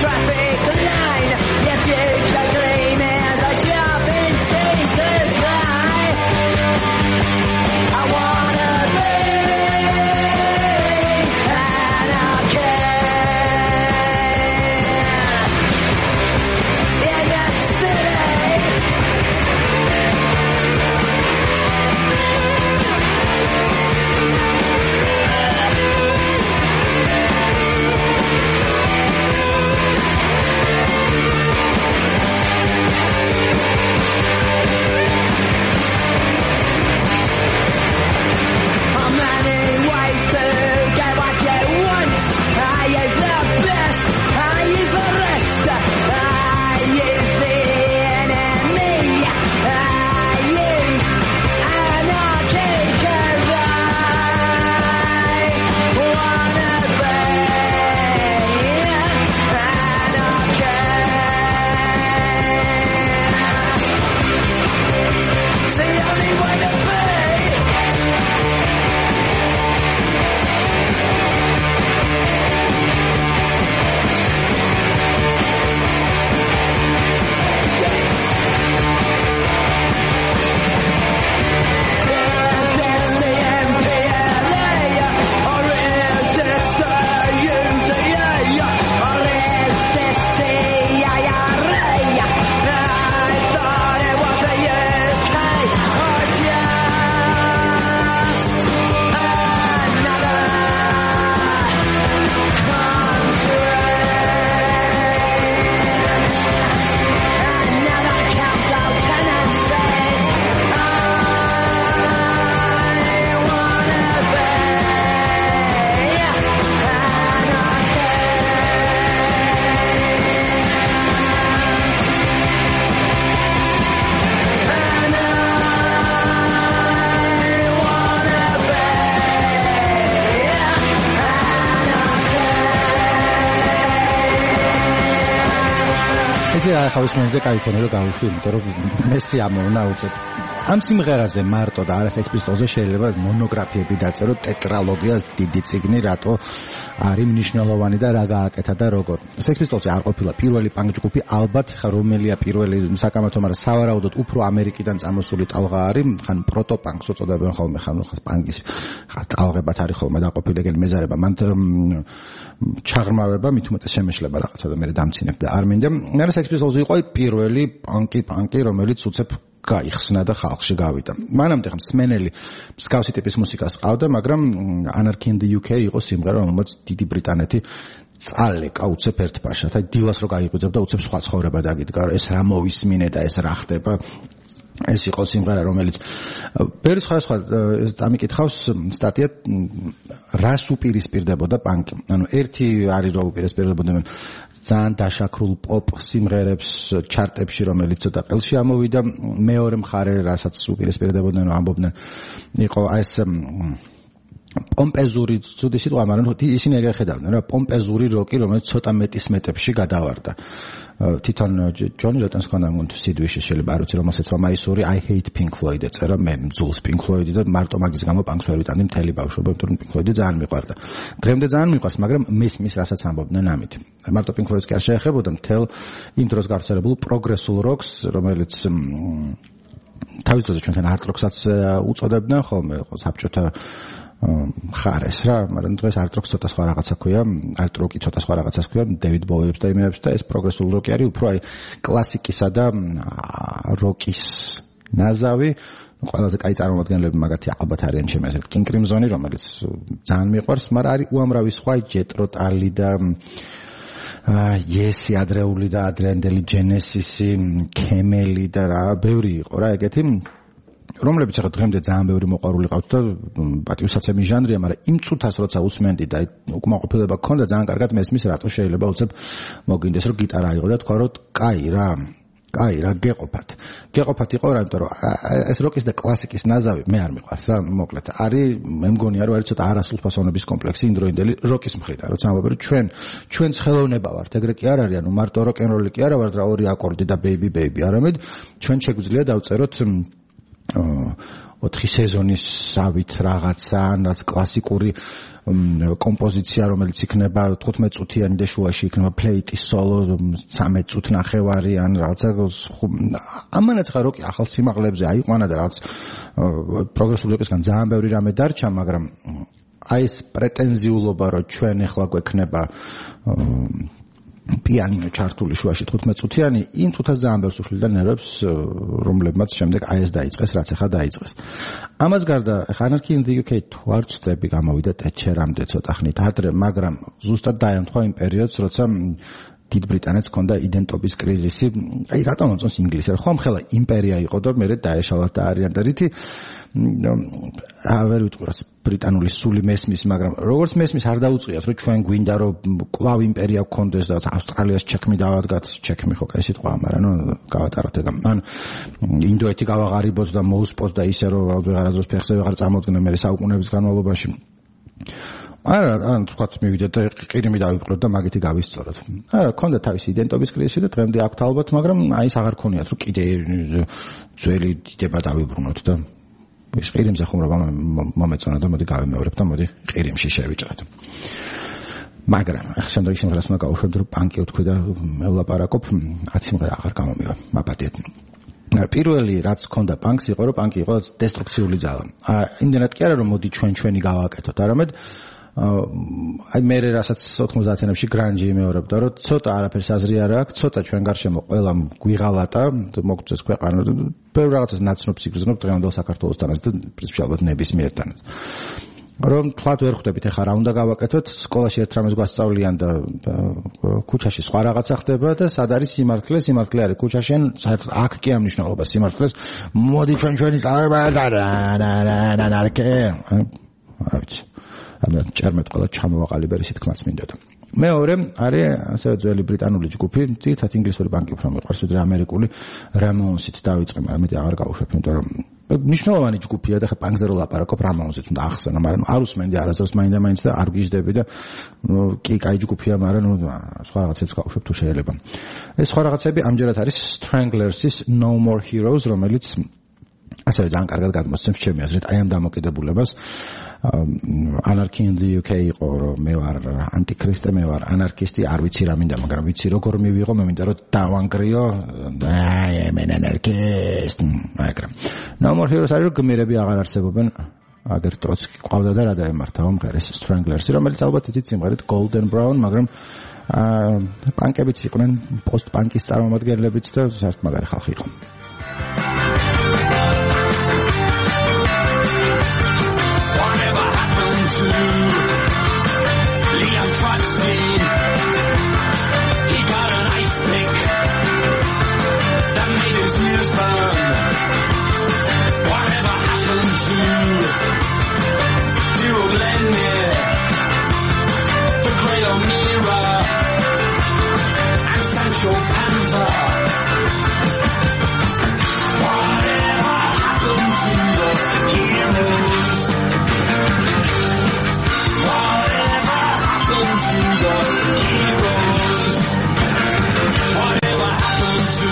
ახლა უსმენთ და кай ქონე რომ გავუშვი, იმიტომ რომ მესი ამოუნა უწევ. ამ სიმღერაზე მარტო და არა სექსპისტოლზე შეიძლება მონოგრაფიები დაწერო, ტეტრალოგია, დიდი წიგნი, რატო არის მნიშვნელოვანი და რა გააკეთა და როგორ. სექსპისტოლზე არ ყოფილა პირველი პანკ ჯგუფი, ალბათ ხა რომელია პირველი საკამათო, მაგრამ სავარაუდოდ უფრო ამერიკიდან წამოსული ტალღა არის, ხან პროტოპანკს უწოდებენ ხოლმე, ხან პანკის ტალღებად არის ხოლმე დაყოფილი ეგრე მეზარება. მან ჩაღრმავება, მით უმეტეს შემეშლება რაღაცა და მე დამცინებ და არ მინდა. მე სექსპისტოლზე იყო პირველი პანკი, რომელიც უცებ გაიხსნა და ხალხში გავიდა. მანამდე მსმენელი მსგავსი ტიპის მუსიკას ყავდა, მაგრამ Anarchy in the UK იყო სიმღერა, რომელიც დიდი ბრიტანეთი წალეკა უცებ ერთბაშად. აი დილას რო გაიღვიძებ და უცებ სხვა ცხოვრება დაგიდგა, ეს რა მოვისმინე და ეს რა ხდება. ეს იყო სიმღერა, რომელიც ბევრი სხვა ამიკითხავს სტატია რას უპირისპირდებოდა პანკი. ანუ ერთი არის რომ უპირისპირდებოდნენ ძალიან დაშაქრულ პოპ სიმღერებს ჩარტებში, რომელიც ცოტა ყელში ამოვიდა. მეორე მხარე, რასაც უპირისპირდებოდნენ, ამბობდნენ, იყო ეს პომპეზური ცუდი სიტყვა, მაგრამ ისინი ეგრე ხედავდნენ რა, პომპეზური როკი, რომელიც ცოტა მეტის მეტებში გადავარდა. თვითონ ჯონი როტენს ქონდა სიდვიში, შეიძლება არ ვიცი რომელსაც რომაისური I hate Pink Floyd ეწერა, მე მძულს Pink Floyd და მარტო მაგის გამო პანკს ვერ ვიტანდი მთელი ბავშვობა, იმიტომ რომ Pink Floyd ძალიან მიყვარდა. დღემდე ძალიან მიყვარს, მაგრამ მის რასაც ამბობდნენ ამით. მარტო Pink Floyd-ს კი არ შეეხებოდა მთელ იმ დროს გავრცელებულ პროგრესულ როკს, რომელიც თავის დროზე ჩვენთან art rock-საც უწოდებდნენ ხოლმე, საბჭოთა ხარეს რა, მაგრამ დღეს art rock ცოტა სხვა რაღაცა ქვია, art rock-ი ცოტა სხვა რაღაცას ქვია, დევიდ ბოუიებს და იმებს და ეს პროგრესული როკი არის უფრო აი კლასიკისა და როკის ნაზავი. ყველაზე კაი წარმომადგენლები მაგათი ალბათ არიან ჩემი აზრით King Crimson-ი, რომელიც ძალიან მიყვარს, მაგრამ არის უამრავი სხვა Jethro Tull და Yes, ადრეული და ადრენდელი Genesis-ი, Camel-ი და რა, ბევრი იყო რა ეგეთი. რომლებიც ახლა დღემდე ძალიან ბევრი მოყვარული ყავთ და პატივსაცემი ჟანრია, მაგრამ იმ წუთას როცა უსმენდი და უკმაყოფილება გქონდა, ძალიან კარგად მესმის რატო შეიძლება უცებ მოგინდეს რომ გიტარა აიღო და თქვა რომ კაი რა გეყოფათ იყო რა, იმიტომ რომ ეს როკის და კლასიკის ნაზავი მე არ მიყვარს რა, მოკლედ არის, მე მგონია რომ არის ცოტა არასრულფასოვნების კომპლექსი იმდროინდელი როკის მხრიდან, როცა ამბობ რომ ჩვენ ხელოვნება ვართ, ეგრე კი არ არის, ანუ მარტო როკ-ენ-როლი კი არა ვართ რა, ორი აკორდი და baby, არამედ ჩვენ შეგვიძლია დავწეროთ 4 სეზონის სავით რაღაცა, რაც კლასიკური კომპოზიცია, რომელიც იქნება 15 წუთიანი და შუაში იქნება ფლეიტის სოლო 13 წუთი ნახევარი ან რაღაცა. ამანაც ხა როკი ახალ სიმაღლებზე აიყვანა და რაღაც პროგრესული როკისგან ძალიან ბევრი რამე დარჩა, მაგრამ აი ეს პრეტენზიულობა, რომ ჩვენ ახლა გვექნება პიანინო ჩართული შუაში 15 წუთიანი, იმ წუთას ძალიან ბევრს უშლიდა ნერვებს, რომლებმაც შემდეგ აი ეს დაიწყეს, რაც ახლა დაიწყეს. ამას გარდა Anarchy in the UK თუ არ ვწდები გამოვიდა ტეჩერამდე ცოტა ხნით ადრე, მაგრამ ზუსტად დაემთხვა იმ პერიოდს, როცა დიდ ბრიტანეთს ჰქონდა იდენტობის კრიზისი. აი რატომ მოწონს ინგლისი? ხომ ხელა იმპერია იყო და მერე დაეშალათ და არიან და რითი ვერ ვიტყვი რაც ბრიტანული სული მესმის, მაგრამ როგორც მესმის არ დაუწყიათ რომ ჩვენ გვინდა რომ კლავ იმპერია გქონდეს და ავსტრალიას ჩექმი დავადგათ, ჩექმი ხო კაი სიტყვა, მაგრამ გავატაროთ ეგ. ან ინდოეთი გავაღარიბოთ და მოუსპოთ და ისე რომ რაღაცას ფეხზე ვეღარ წამოდგნენ მე საუკუნეების განმავლობაში. ან თქვათ მივიდეთ და ყირიმი დავიწყოთ და მაგითი გავისწოროთ. ქონდა თავისი იდენტობის კრიზისი და დღემდე აქვთ ალბათ, მაგრამ აი ეს აღარ ქონიათ რომ კიდე ძველი დიდება დავიბრუნოთ და ის ყირიმზე ხუმრობა მომეწონა და მოდი გავიმეორებ და მოდი ყირიმში შევიჭრათ. მაგრამ ახლა შემდეგი სიმღერას უნდა გავუშვებდი რომ პანკი ვთქვი და მევლაპარაკობ, 10 სიმღერა აღარ გამომივა, მაპატიეთ. პირველი რაც ჰქონდა პანკს იყო რომ პანკი იყო დესტრუქციული ძალა. იმდენად კი არა რომ მოდი ჩვენი გავაკეთოთ, არამედ აი მე რასაც 90-იანებში გრანჯი იმეორებდა რომ ცოტა არაფერს აზრი არ აქვს, ცოტა ჩვენ გარშემო ყველამ გვიღალატა, მოგწეს ქვეყანა და ბევრ რაღაცას ნაცნობს იგრძნობ დღევანდელ საქართველოსთანაც და პრინციპალურად ნებისმიერთანაც. რომ თქვათ ვერ ხვდებით ახლა რა უნდა გავაკეთოთ, სკოლაში ერთ რამეს გვასწავლიან და ქუჩაში სხვა რაღაცა ხდება და სად არის სიმართლე არის ქუჩაში, ან საერთოდ აქ კი ამ მნიშვნელობას სიმართლეს მოდი ჩვენი წავება და რა ჭერმეთ ყველა ჩამოვაყალიბე ისეთ თქმაც მინდოდა. მეორე არის ასევე ძველი ბრიტანული ჯგუფი, ძირითადად ინგლისური ბანკი უფრო მიყვარს, ვიდრე ამერიკული რამონსით დავიწყე, მაგრამ მეტი აღარ გავუშვებ, იმიტომ რომ მნიშვნელოვანი ჯგუფია და ხა პანკზე რო ლაპარაკობ რამონსით უნდა ახსენო, მაგრამ არ უსმენდი არასდროს მაინდა-მაინც და არ გიждები და კი კაი ჯგუფია, მაგრამ სხვა რაღაცებს გავუშვებ თუ შეიძლება. ეს სხვა რაღაცები ამჯერად არის Stranglers-ის No More Heroes, რომელიც ასევე ძალიან კარგად გადმოსცემს ჩემი აზრით აი ამ დამოკიდებულებას. Anarchy in the UK იყო რომ მე ვარ ანტიქრისტე, მე ვარ ანარქისტი, არ ვიცი რა მინდა, მაგრამ ვიცი როგორ მივიღო, მე მინდა რომ დავანგრიო, აი მე ანარქისტ, მაგრამ No More Heroes არის რომ გმირები აღარ არსებობენ, აგერ ტროცკი ყავდა და რა დაემართა მომღერეს Stranglers-ი, რომელიც ალბათ იცით სიმღერით Golden Brown, მაგრამ პანკებიც იყვნენ, პოსტ-პანკის წარმომადგენლებიც და საერთოდ მაგარი ხალხი იყო. Leon Trotsky, he got an ice pick that made his ears burn. Whatever happened to Hero Glenmere, the Great O'Meara, and Sancho Panza? Whatever happened to the heroes? Whatever happened to the heroes? Whatever happened to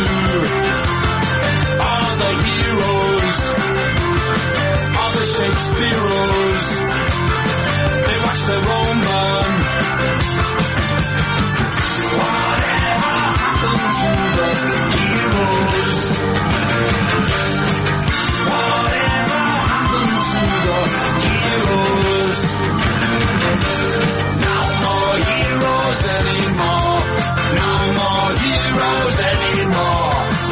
all the heroes? All the Shakespeareos? They watch their own burn. Whatever happened to the heroes? Whatever happened to the heroes? No more heroes anymore. No more heroes anymore.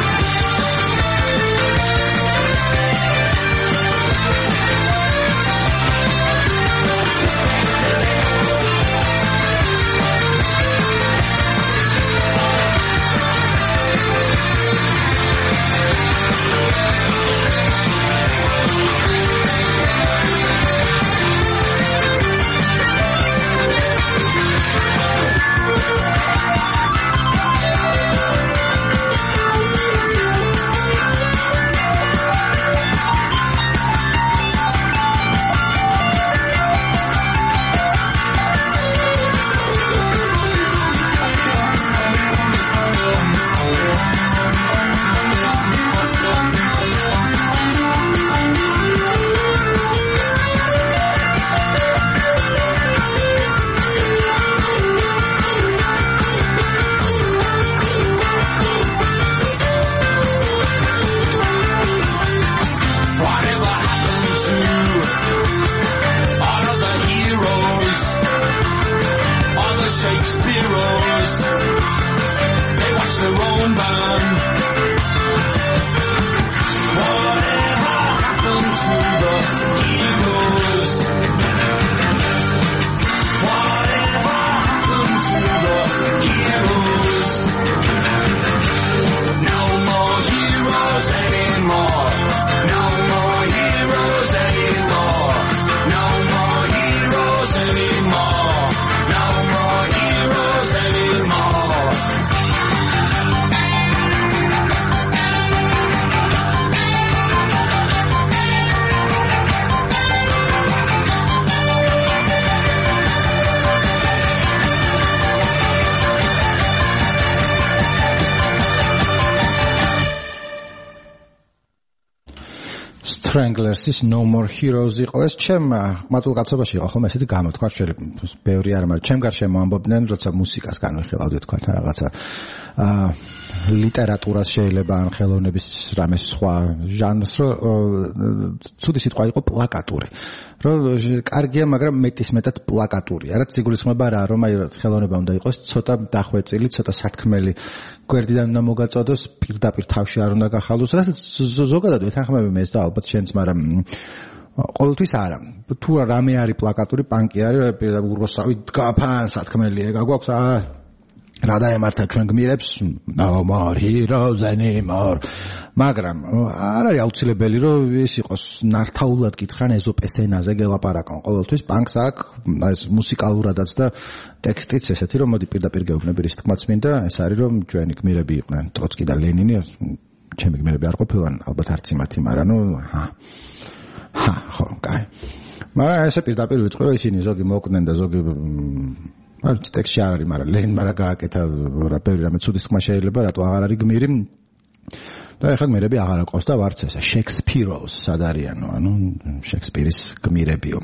Whatever happened to all of the heroes? All the Shakespeareos? They watch their own burn. Whatever happened to the heroes? Whatever happened to the heroes? No more heroes anymore. No more heroes anymore. No more heroes anymore. No more heroes anymore. Stranglers-ის No More Heroes იყო ეს ჩემ ყმაწვილ კაცობაში იყო ხომ ესეთი გამოთქვა შეიძლება ბევრი არ მაგრამ ჩემ გარშემო ამბობდნენ როცა მუსიკას განვიხილავდი თქვა რაღაცა ლიტერატურას შეიძლება ან ხელოვნების რამე სხვა ჟანრს რომ ცუდი სიტყვა იყო პლაკატური რომ კარგია მაგრამ მეტისმეტად პლაკატურია რაც იგულისხმება რა რომ აი ხელოვნება უნდა იყოს ცოტა დახვეწილი ცოტა სათქმელი გვერდიდან უნდა მოგაწოდოს პირდაპირ თავში არ უნდა გახალოს რასაც ზოგადად ეთანხმები მე და ალბათ შენც მაგრამ ყოველთვის არა თუ რამე არის პლაკატური პანკი არის პირდაპირ უროსავი დგაფან სათქმელია გაგვაქვს რა დაემართა ჩვენ გმირებს no more heroes anymore მაგრამ არ არის აუცილებელი რომ ეს იყოს ნართაულად გითხრან ეზოპეს ენაზე გელაპარაკონ ყოველთვის პანკს აქვს ეს მუსიკალურადაც და ტექსტიც ესეთი რომ მოდი პირდაპირ გეუბნები რის თქმაც მინდა ეს არის რომ ჩვენი გმირები იყვნენ ტროცკი და ლენინი ჩემი გმირები არ ყოფილან ალბათ არც იმათი მაგრამ ნუ ხო კაი მაგრამ ესე პირდაპირ ვიტყვი რომ ისინი ზოგი მოკვდნენ და ზოგი არც ტექსტი არ არის მაგრამ ლენინმა რა გააკეთა რა ბევრი რამე ცუდის თქმა შეიძლება რატო აღარ არის გმირი და ეხლა გმირები აღარ აყავს და ვარც ესა შექსპიროს სად არიანო ანუ შექსპირის გმირებიო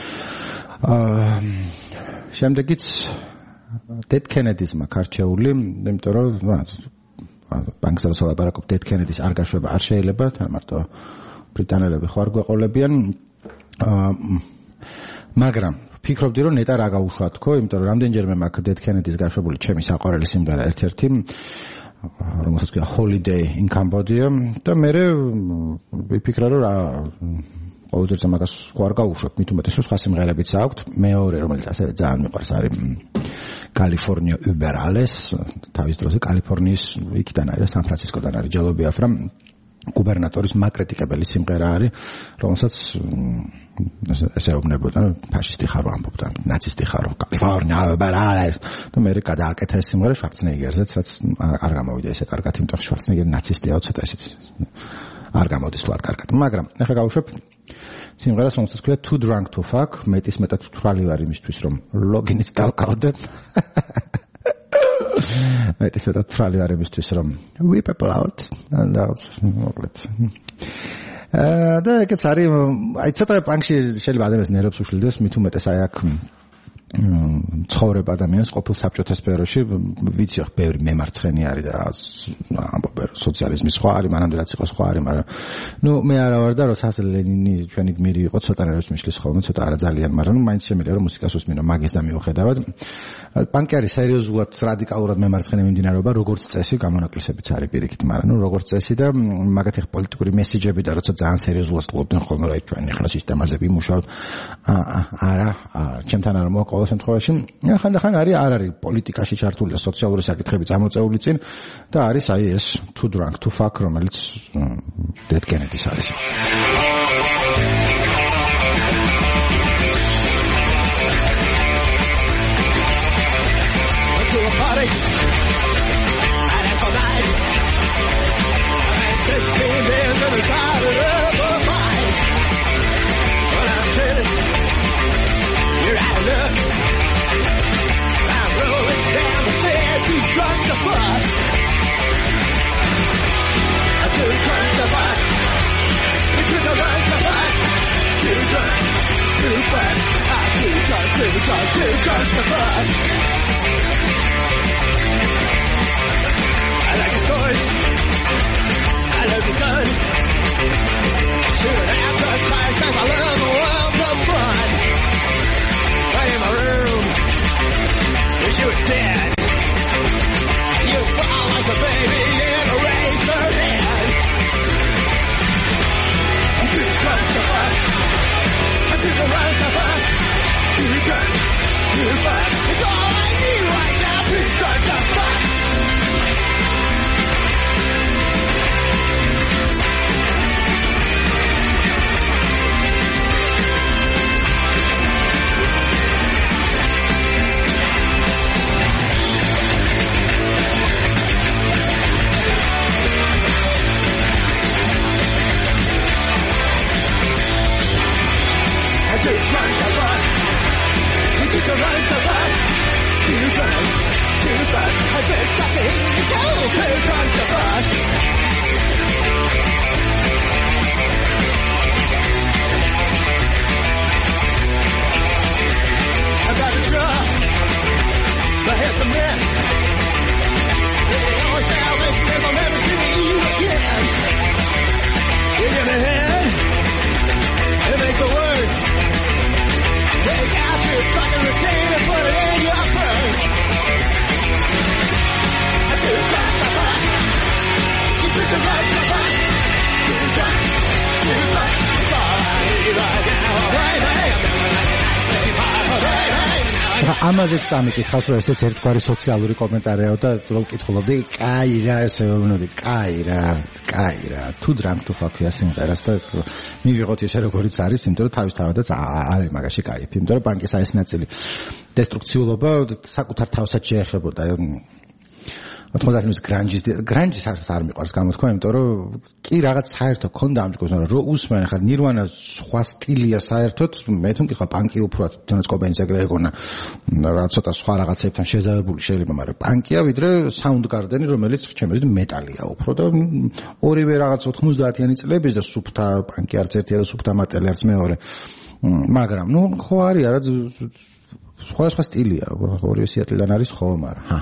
შემდეგიც დედ კენედისმა ქარჩეული იმიტომ რომ ბანკს როცა ლაპარაკობ დედ კენედის არ გაშვება არ შეიძლება თან მარტო ბრიტანელები ხო არ გვეყოლებიან მაგრამ ფიქრობდი რომ ნეტა რა გაუშვა თქო იმიტომ რომ რამდენჯერმე მაქვს დედ კენედის გაშვებული ჩემი საყვარელი სიმღერა ერთ-ერთი რომელსაც ქვია Holiday in Cambodia და მე ვიფიქრე რომ რა ყოველთვის მაგას ხوار გაუშვებ მით უმეტეს რომ სხვა სიმღერებიც აქვს მეორე რომელიც ასევე ძალიან მიყვარს არის California über alles თავის დროზე კალიფორნიის იქიდან არის სან-ფრანცისკოდან არის ჯალობიაფ რა გუბერნატორის მაკრიტიკებელი სიმღერა არის რომელსაც ესე ეუბნებოდა ფაშისტი ხარო ამბობდა ნაცისტი ხარო კალიფორნია über alles და მე გადააკეთა ეს სიმღერა შვარცნეგერზეც რაც არ გამოვიდა ესე კარგად იმიტომ რომ შვარცნეგერი ნაცისტია ცოტა ესეთი არ გამოდის თულად კარგად მაგრამ ახლა გავუშვებ სიმღერას რომელსაც ქვია Too Drunk to Fuck მეტის მეტად თვრალი ვარ იმისთვის რომ ლოგინით დავკავდე მეტის მეტად თვრალი ვარ იმისთვის რომ we people out and out და ეგეც არის აი ცოტა პანკში შეიძლება ადამიანს ნერვებს უშვილდეს მით უმეტეს აი აქ ცხოვრება ადამიანს ყოფილ საბჭოთა სფეროში ვიცი ხო ბევრი მემარცხენე არის და ამბობენ სოციალიზმის სხვა არის მანამდე რაც იყო სხვა არის მაგრამ ნუ მე არა ვარ და როცა ლენინი ჩვენი გმირი იყო ცოტა ნერვებს მიშლის ხოლმე ცოტა არა ძალიან მაგრამ ნუ მაინც შემიძლია რომ მუსიკას უსმინო მაგის და მიუხედავად პანკი არის სერიოზულად რადიკალურად მემარცხენე მიმდინარეობა როგორც წესი გამონაკლისებიც არის პირიქით მაგრამ ნუ როგორც წესი და მაგათი პოლიტიკური მესიჯები და როცა ძალიან სერიოზულად კლუბდნენ ხოლმე რა ჩვენ ახლა სისტემაზე ვიმუშავთ არა ჩემთან არ მოყვა შემთხვევაში ხანდახან არის არ არის პოლიტიკაში ჩართული სოციალური საკითხები წამოწეული წინ და არის აი ეს Too Drunk to Fuck რომელიც დედ კენედის არის I like your stories. I love your gun. Shoot after twice cause I love the world of fun. Right in my room. Wish you were dead. You fall like a baby in a razor head. I'm too drunk to fuck. I'm too drunk to fuck. Too drunk to fuck. It's all I need right now. Too drunk to fuck. Too drunk to fuck. Too drunk to fuck. Too drunk to fuck. I said stop it. Go. Too drunk to fuck. I got a truck. But here's the mess. The only salvation is I'll never see you again. You give me a hand. It makes it worse. Take out your fucking routine and put it in your purse. I'm too drunk to fuck. You're too ამაზეც სამიკითხავს, რომ ეს ერთგვარი სოციალური კომენტარია და რომ კითხულობდი, კაი რა ესე ვიმნოდი, კაი რა. თუ დრამ თუ ხაფია სიმღერას და მივიღოთ ისე როგორიც არის, იმიტომ რომ თავისთავადაც არის მაგაში кайფი, იმიტომ რომ ბანკის ეს ნაწილი დესტრუქციულობა საკუთარ თავსაც შეეხებოდა. 90-ის გრანჯის არ მიყვარს გამოთქვა, იმიტომ რომ კი რაღაც საერთო ქონდა ამჯგოს, მაგრამ რო უსმენ ხარ ნირვანა სხვა სტილია საერთოდ, მე თვითონ კი ხა პანკი უფრო თუნდაც კობეინს ეგრე ეგონა რა ცოტა სხვა რაღაცებთან შეზავებული შეიძლება, მაგრამ პანკია ვიდრე Soundgarden-ი, რომელიც ჩემს აზრით მეტალია უფრო და ორივე რაღაც 90-იანი წლების და სუფთა პანკი არც ერთია და სუფთა მეტალი არც მეორე. მაგრამ ნუ ხო არის არა სხვა სტილია, ორივე სიატლიდან არის ხო, მაგრამ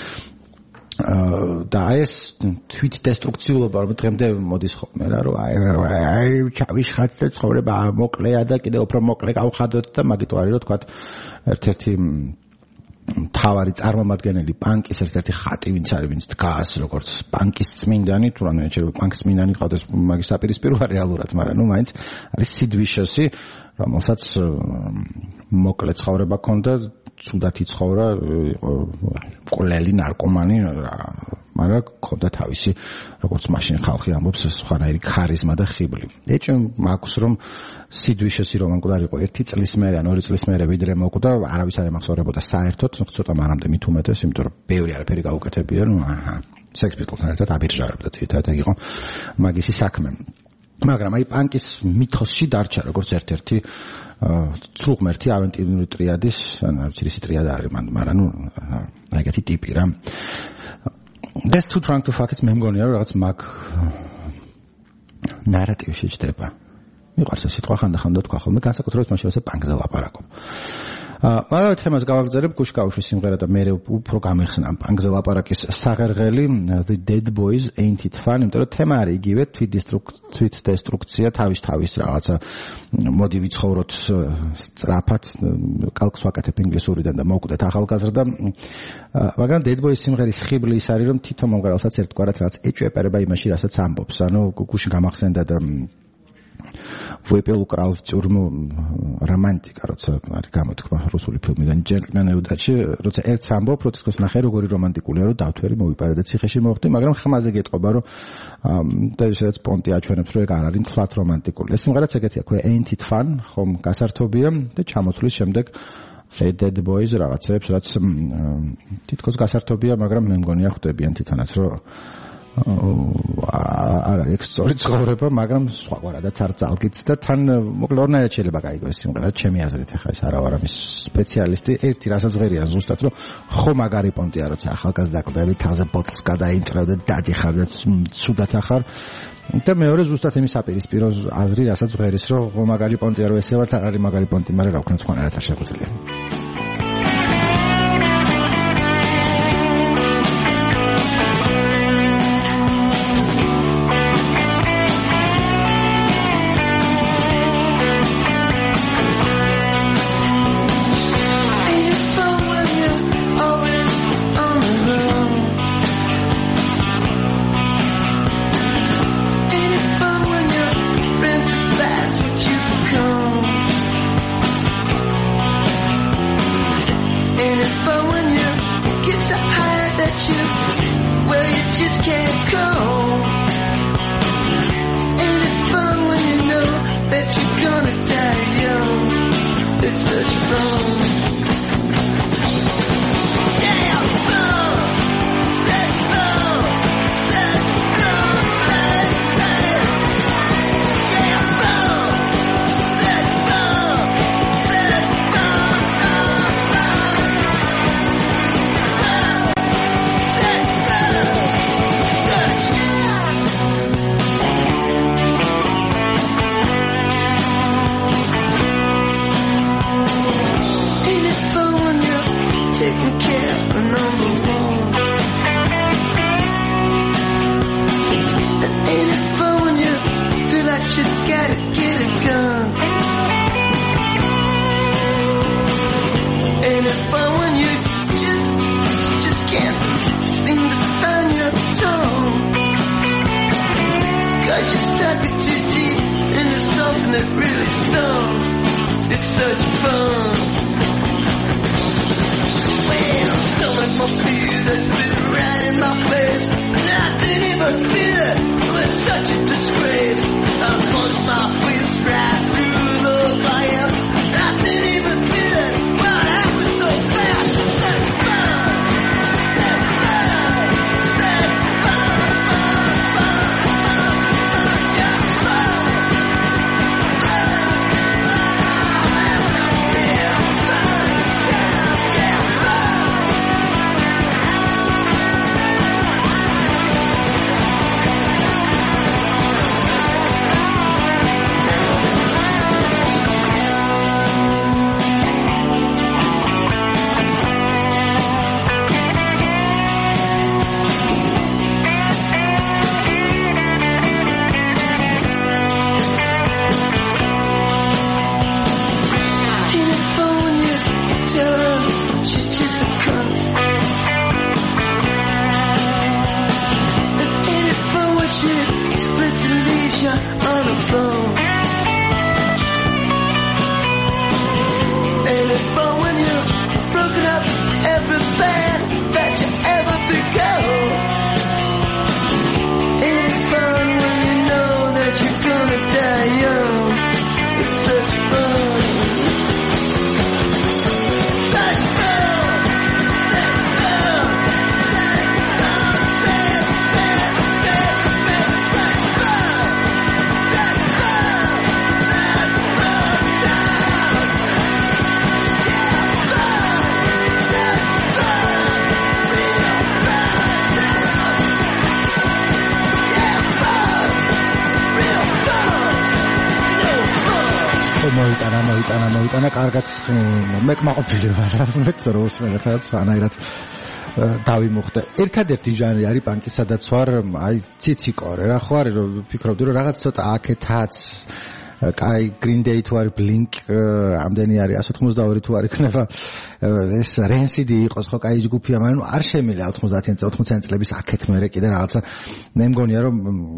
და ეს თვით დესტრუქციულობა რომ დღემდე მოდის ხოლმე რა რომ აი ჩავიშხათ და ცხოვრება მოკლეა და კიდევ უფრო მოკლე გავხადოთ და მაგით ვარი რომ თქვა ერთ-ერთი თავარი წარმომადგენელი პანკის ერთ-ერთი ხატი ვინც არის ვინც დგას როგორც პანკის წმინდანი თუ რამე შეიძლება პანკის წმინდანი ყავდეს მაგის საპირისპიროა რეალურად მაგრამ ნუ მაინც არის Sid Vicious-ი რომელსაც მოკლე ცხოვრება ჰქონდა ცუდად იცხოვრა ყოლელი ნარკომანი მაგრამ ჰქონდა თავისი როგორც მაშინ ხალხი ამბობს სხვანაირი ქარიზმა და ხიბლი ეჭვ მაქვს რომ Sid Vicious-ი რომ მკვდარ იყო 1 წლის მერე ან 2 წლის მერე ვიდრე მოკვდა არავის არ ემახსოვრებოდა საერთოდ ცოტა მანამდე მით უმეტეს იმიტომ რომ ბევრი არაფერი გაუკეთებია ნუ Sex Pistols-თან ერთად აბირჟავებდა თვითონ იყო მაგისი საქმე მაგრამ აი პანკის მითოსში დარჩა როგორც ერთ-ერთი ცრუღმერთი ავენტიური ტრიადის ან არც ის ტრიადა არის მაგრამ ნუ ეგეთი ტიპი რა That's too drunk to fuck it's მე მგონია რომ რაღაც მაგ ნარატივში ჩდება მიყვარს ეს სიტყვა ხანდახანდა თქვა ხოლმე განსაკუთრებით მაშინ როცა პანკზე ლაპარაკობ მაგრამ თემას გავაგზავნებ გუშკაუშის სიმღერა და მე უფრო გამეხსნა პანკზე ლაპარაკის საღერღელი The Dead Boys Ain't It Fun იმიტომ რომ თემა არის იგივე თვით დესტრუქცია თავის რაღაცა მოდი ვიცხოვროთ სწრაფად კალკს ვაკეთებ ინგლისურიდან და მოვკვდეთ ახალგაზრდა მაგრამ Dead Boys სიმღერის ხიბლი ის არის რომ თვითონ მომღერალსაც ერთგვარად რაღაც ეჭვეპარება იმაში რასაც ამბობს ანუ გუშინ გამახსენდა და ვუეპელ უკრალ წურმო რომანტიკა როცა არის გამოთქვა რუსული ფილმიდან Gentleman udачи როცა ერთს ამბობ რო თქოს ნახე როგორი რომანტიკულია რომ დავთვერი მოვიპარე და ციხეში მოვხდი მაგრამ ხმაზე გეტყობა რომ და შეიძლება პონტი აჩვენებს რომ ეგ არ არის თლათ რომანტიკული ეს სიმღერაც ეგეთია ქვე Ain't It Fun ხომ გასართობია და ჩამოთვლის შემდეგ Dead Boys რაღაცებს რაც თითქოს გასართობია მაგრამ მე მგონია ხვდებიან თვითონაც რომ არა ეს სწორი ცხოვრება მაგრამ სხვაგვარადაც არ ძალგიც და თან მოკლედ ორნაირად შეიძლება გაიგო ეს სიმღერა ჩემი აზრით ახლა ეს არა ვარ ამის სპეციალისტი ერთი რასაც ვერია ზუსტად რომ ხო მაგარი პონტია როცა ახალგაზრდა ყდები თავზე ბოთლს გადაინტრავ და დადიხარ და ცუდად ახარ და მეორე ზუსტად იმის აპირისპირო აზრი რასაც ვერის რომ ხო მაგარი პონტია რომ ესე ვარ არ არის მაგარი პონტი მაგრამ რა ვქნა სხვანაირად არ შეგვიძლია my fear that's been right in my face. And I didn't even feel it. It was such a disgrace. I punched my fist right through the flames. And I didn't even feel it. Well, it happened so fast. Set fire. Set fire. Set მოიტანა კარგად მეკმაყოფილი ვარ მე თოროს მე ხარ სანაირად დავიმუხტე ერთადერთი ჟანრი არის პანკი სადაც ვარ აი ციციკორე რა ხო არის რომ ფიქრობდი რომ რაღაც ცოტა აქეთაც კაი Green Day თუ არის Blink ამდენი არის 182 თუ არ იქნება ეს Rancid იყოს ხო კაი ჯგუფია მაგრამ არ შემიძლია 90-90 წლების აქეთ მე კიდე რაღაცა მე მგონია რომ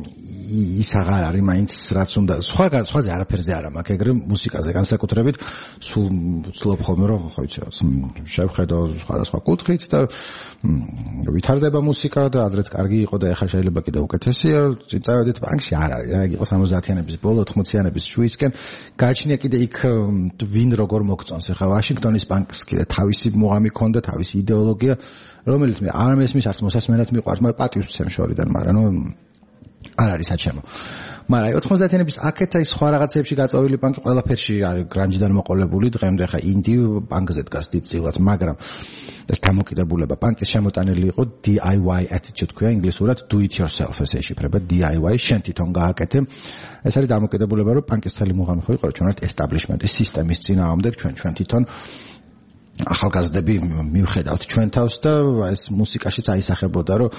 ის აღარ არის მაინც რაც უნდა სხვაზე არაფერზე არა მაქვს ეგრე მუსიკაზე განსაკუთრებით სულ ვცდილობ ხოლმე რომ ხო იცი რაც შევხედო სხვადასხვა კუთხით და ვითარდება მუსიკა და ადრეც კარგი იყო და ეხლა შეიძლება კიდე უკეთესია წინ წავედით პანკში არ არის რა იყო 70-იანების ბოლო 80-იანების შუისკენ გააჩნია კიდე იქ ვინ როგორ მოგწონს ეხლა ვაშინგტონის პანკს კიდე თავისი მუღამი ქონდა თავისი იდეოლოგია რომელიც მე არ მესმის არც მოსასმენად მიყვარს მაგრამ პატივს ვცემ შორიდან მაგრამ არ არის საჩემო. მაგრამ 90-იანების აქეთ აი სხვა რაღაცებში გაწოვილი პანკი ყველაფერში არის გრანჯიდან მოყოლებული დღემდე ხა ინდი პანკზე დგას დიდწილად, მაგრამ ეს დამოკიდებულება პანკის შემოტანილი იყო DIY attitude ქვია ინგლისურად do it yourself ეს ეშიფრება DIY შენ თვითონ გააკეთე. ეს არის დამოკიდებულება რომ პანკის თელი მუღამი ხო იყო ჩვენ ვართ establishment-ის სისტემის წინააღმდეგ ჩვენ თვითონ ახალგაზრდები მივხედავთ ჩვენ თავს და ეს მუსიკაშიც აისახებოდა რომ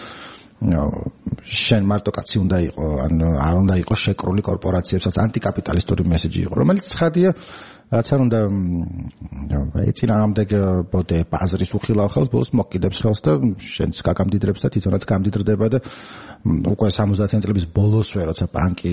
შენ მარტო კაცი უნდა იყო ან არ უნდა იყოს შეკრული კორპორაციებსაც ანტიკაპიტალისტური მესეჯი იყო რომელიც ცხადია რაც არ უნდა ეწინააღმდეგ ბოდე ბაზრის უხილავ ხელს ბოლოს მოკიდებს ხელს და შენც გაგამდიდრებს და თვითონაც გამდიდრდება და უკვე 70-იან წლების ბოლოსვე როცა პანკი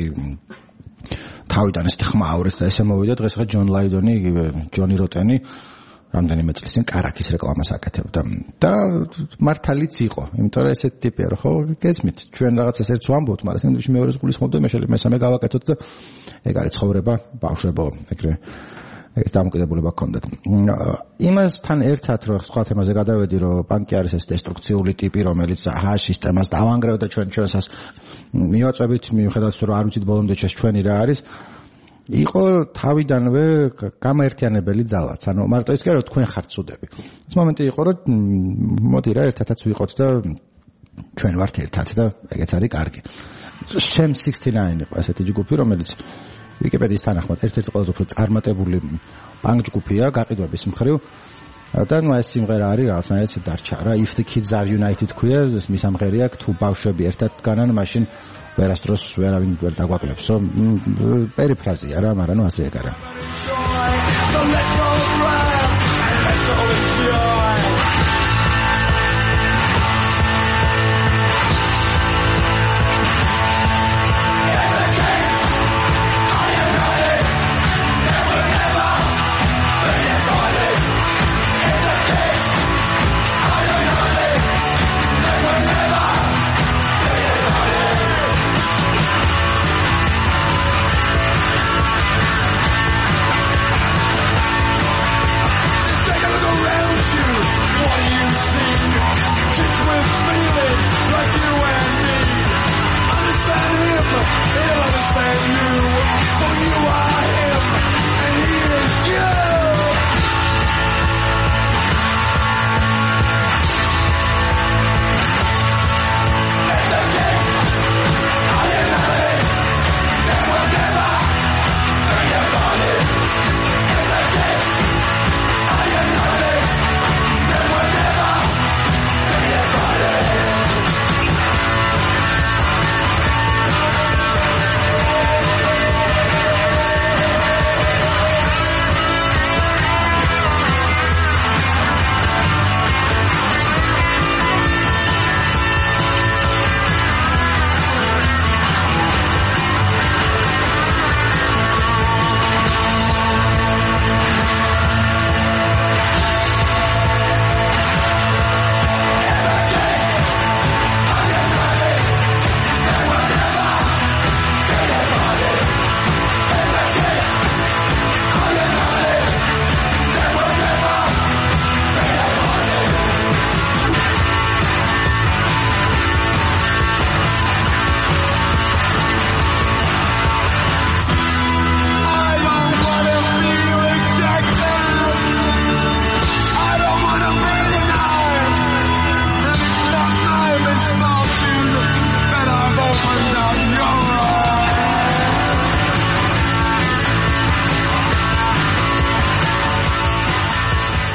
თავიდან ეს ხმა აურეს და ესე მოვიდა დღეს ხა ჯონ ლაიდონი ჯონი როტენი რამდენიმე წლის წინ კარაკის რეკლამას აკეთებდა და მართალიც იყო იმიტომ რომ ესეთი ტიპია რომ ხო გესმით ჩვენ რაღაცას ერთს ვამბობთ მაგრამ სინამდვილეში მეორეს გულისხმობთ და მესამე გავაკეთოთ და ეგ არის ცხოვრება ბავშვებო ეგრე ეს დამოკიდებულება გქონდათ იმასთან ერთად რომ სხვა თემაზე გადავედი რომ პანკი არის ეს დესტრუქციული ტიპი რომელიც სისტემას დავანგრევდა ჩვენსაც მივაწვევით მიუხედავად რომ არ ვიცით ბოლომდე ჩვენი რა არის იყო თავიდანვე გამაერთიანებელი ძალაც. ანუ მარტო ის კი არა თქვენ ხართ ცუდები. ეს მომენტი იყო რომ მოდი რა ერთადაც ვიყოთ და ჩვენ ვართ ერთად და ეგეც არის კარგი. Sham 69 იყო ესეთი ჯგუფი რომელიც ვიკიპედიის თანახმად ერთ-ერთი ყველაზე უფრო წარმატებული პანკ ჯგუფია გაყიდვების მხრივ. და ნუ ეს სიმღერა არის რაღაცნაირად დარჩა რა If the Kids Are United ქვია ეს მისამღერია თუ ბავშვები ერთად დგანან მაშინ ვერასდროს ვერავინ ვერ დაგვაკლებსო პერიფრაზია რა მაგრამ ნუ ასე ეგარა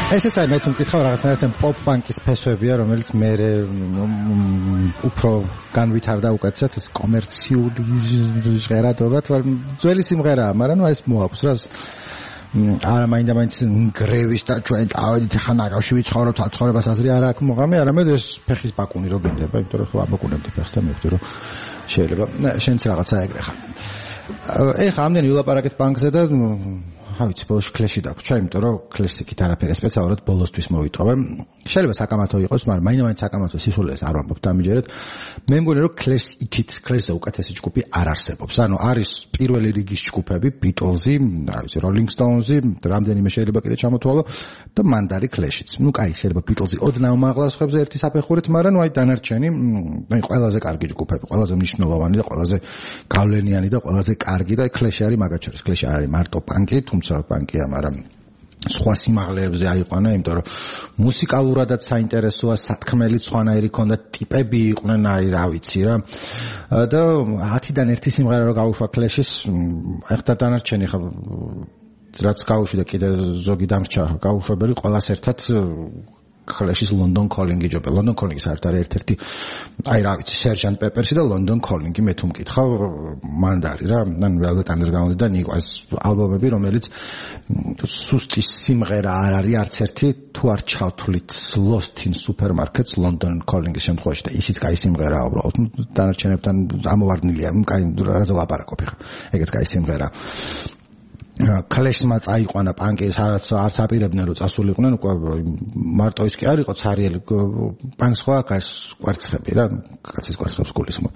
ესეც აი მე თუ მკითხავ რაღაცნაირად პოპ პანკის ფესვებია, რომელიც მე უფრო განვითარდა უკეთესად ეს კომერციული ჟღერადობა, თორემ ძველი სიმღერაა, მაგრამ ნუ ეს მოაქვს რა არა მაინდა-მაინც გრევის და ჩვენ წავედით ახლა ნაკავში ვიცხოვრობთ ცხოვრებას აზრი არ აქვს მოღამე, არამედ ეს ფეხის ბაკუნი რო გინდება, იმიტომ რომ ხო აბაკუნებდი ფეხს და მივხვდი რომ შეიძლება შენც რაღაცა ეგრე ხარ. ეხლა ამდენი ვილაპარაკეთ პანკზე და რა ვიცი, ბოლოს კლეში დაგვრჩა, იმიტომ რომ კლასიკით არაფერი სპეციალურად ბოლოსთვის მოვიტოვე. შეიძლება საკამათო იყოს, მაგრამ მაინდა-მაინც საკამათო სისულელს არ ვამბობ დამიჯერეთ. მე მგონი რომ კლასზე უკეთესი ჯგუფი არ არსებობს. ანუ არის პირველი რიგის ჯგუფები, ბიტლზი, რა ვიცი, როლინგ სტოუნზი, რამდენიმე შეიძლება კიდე ჩამოთვალო და მანდარი კლეშიც. ნუ კაი, შეიძლება ბიტლზი ოდნავ მაღლა სხვებზე ერთი საფეხურით, მაგრამ ნუ აი დანარჩენი, აი ყველაზე კარგი ჯგუფები, ყველაზე მნიშვნელოვანი და ყველაზე გავლენიანი და ყველაზე კარგი და კლეში არის მაგაჩორის. კლეში არის მარტო პანკი, თუმცა პანკია, მაგრამ სხვა სიმაღლეებზე აიყვანა, იმიტომ რომ მუსიკალურადაც საინტერესოა, სათქმელი სხვანაირი ქონდა, ტიპები იყვნენ, აი რა ვიცი რა. და 10-დან ერთი სიმღერა რო გავუშვა კლეშის, ეხლა დანარჩენი ხა რაც გავუშვი და კიდე ზოგი დამრჩა გავუშვებელი, ყველას ერთად კლეშის London Calling-ი ჯობია. London Calling-ი საერთოდ არის ერთ-ერთი აი რა ვიცი, Sgt. Pepper-ი და London Calling-ი მე თუ მკითხავ მანდარი რა, ანუ Velvet Underground და Nick-ს ალბომები, რომელიც სუსტი სიმღერა არ არის არც ერთი, თუ არ ჩავთვლით Lost in Supermarkets London Calling-ის შემთხვევაში და ისიც კაი სიმღერაა უბრალოდ. დანარჩენებთან ამოვარდნილია, კაი რაზე ლაპარაკობ ხა. ეგეც კაი სიმღერაა. კლეშმა წაიყვანა პანკი, სადაც არც აპირებდნენ რომ წასულიყვნენ, უკვე მარტო ის კი არ იყო ცარიელი პანკს ხო აქ ეს კვერცხები რა, კაცის კვერცხებს გულისხმობ.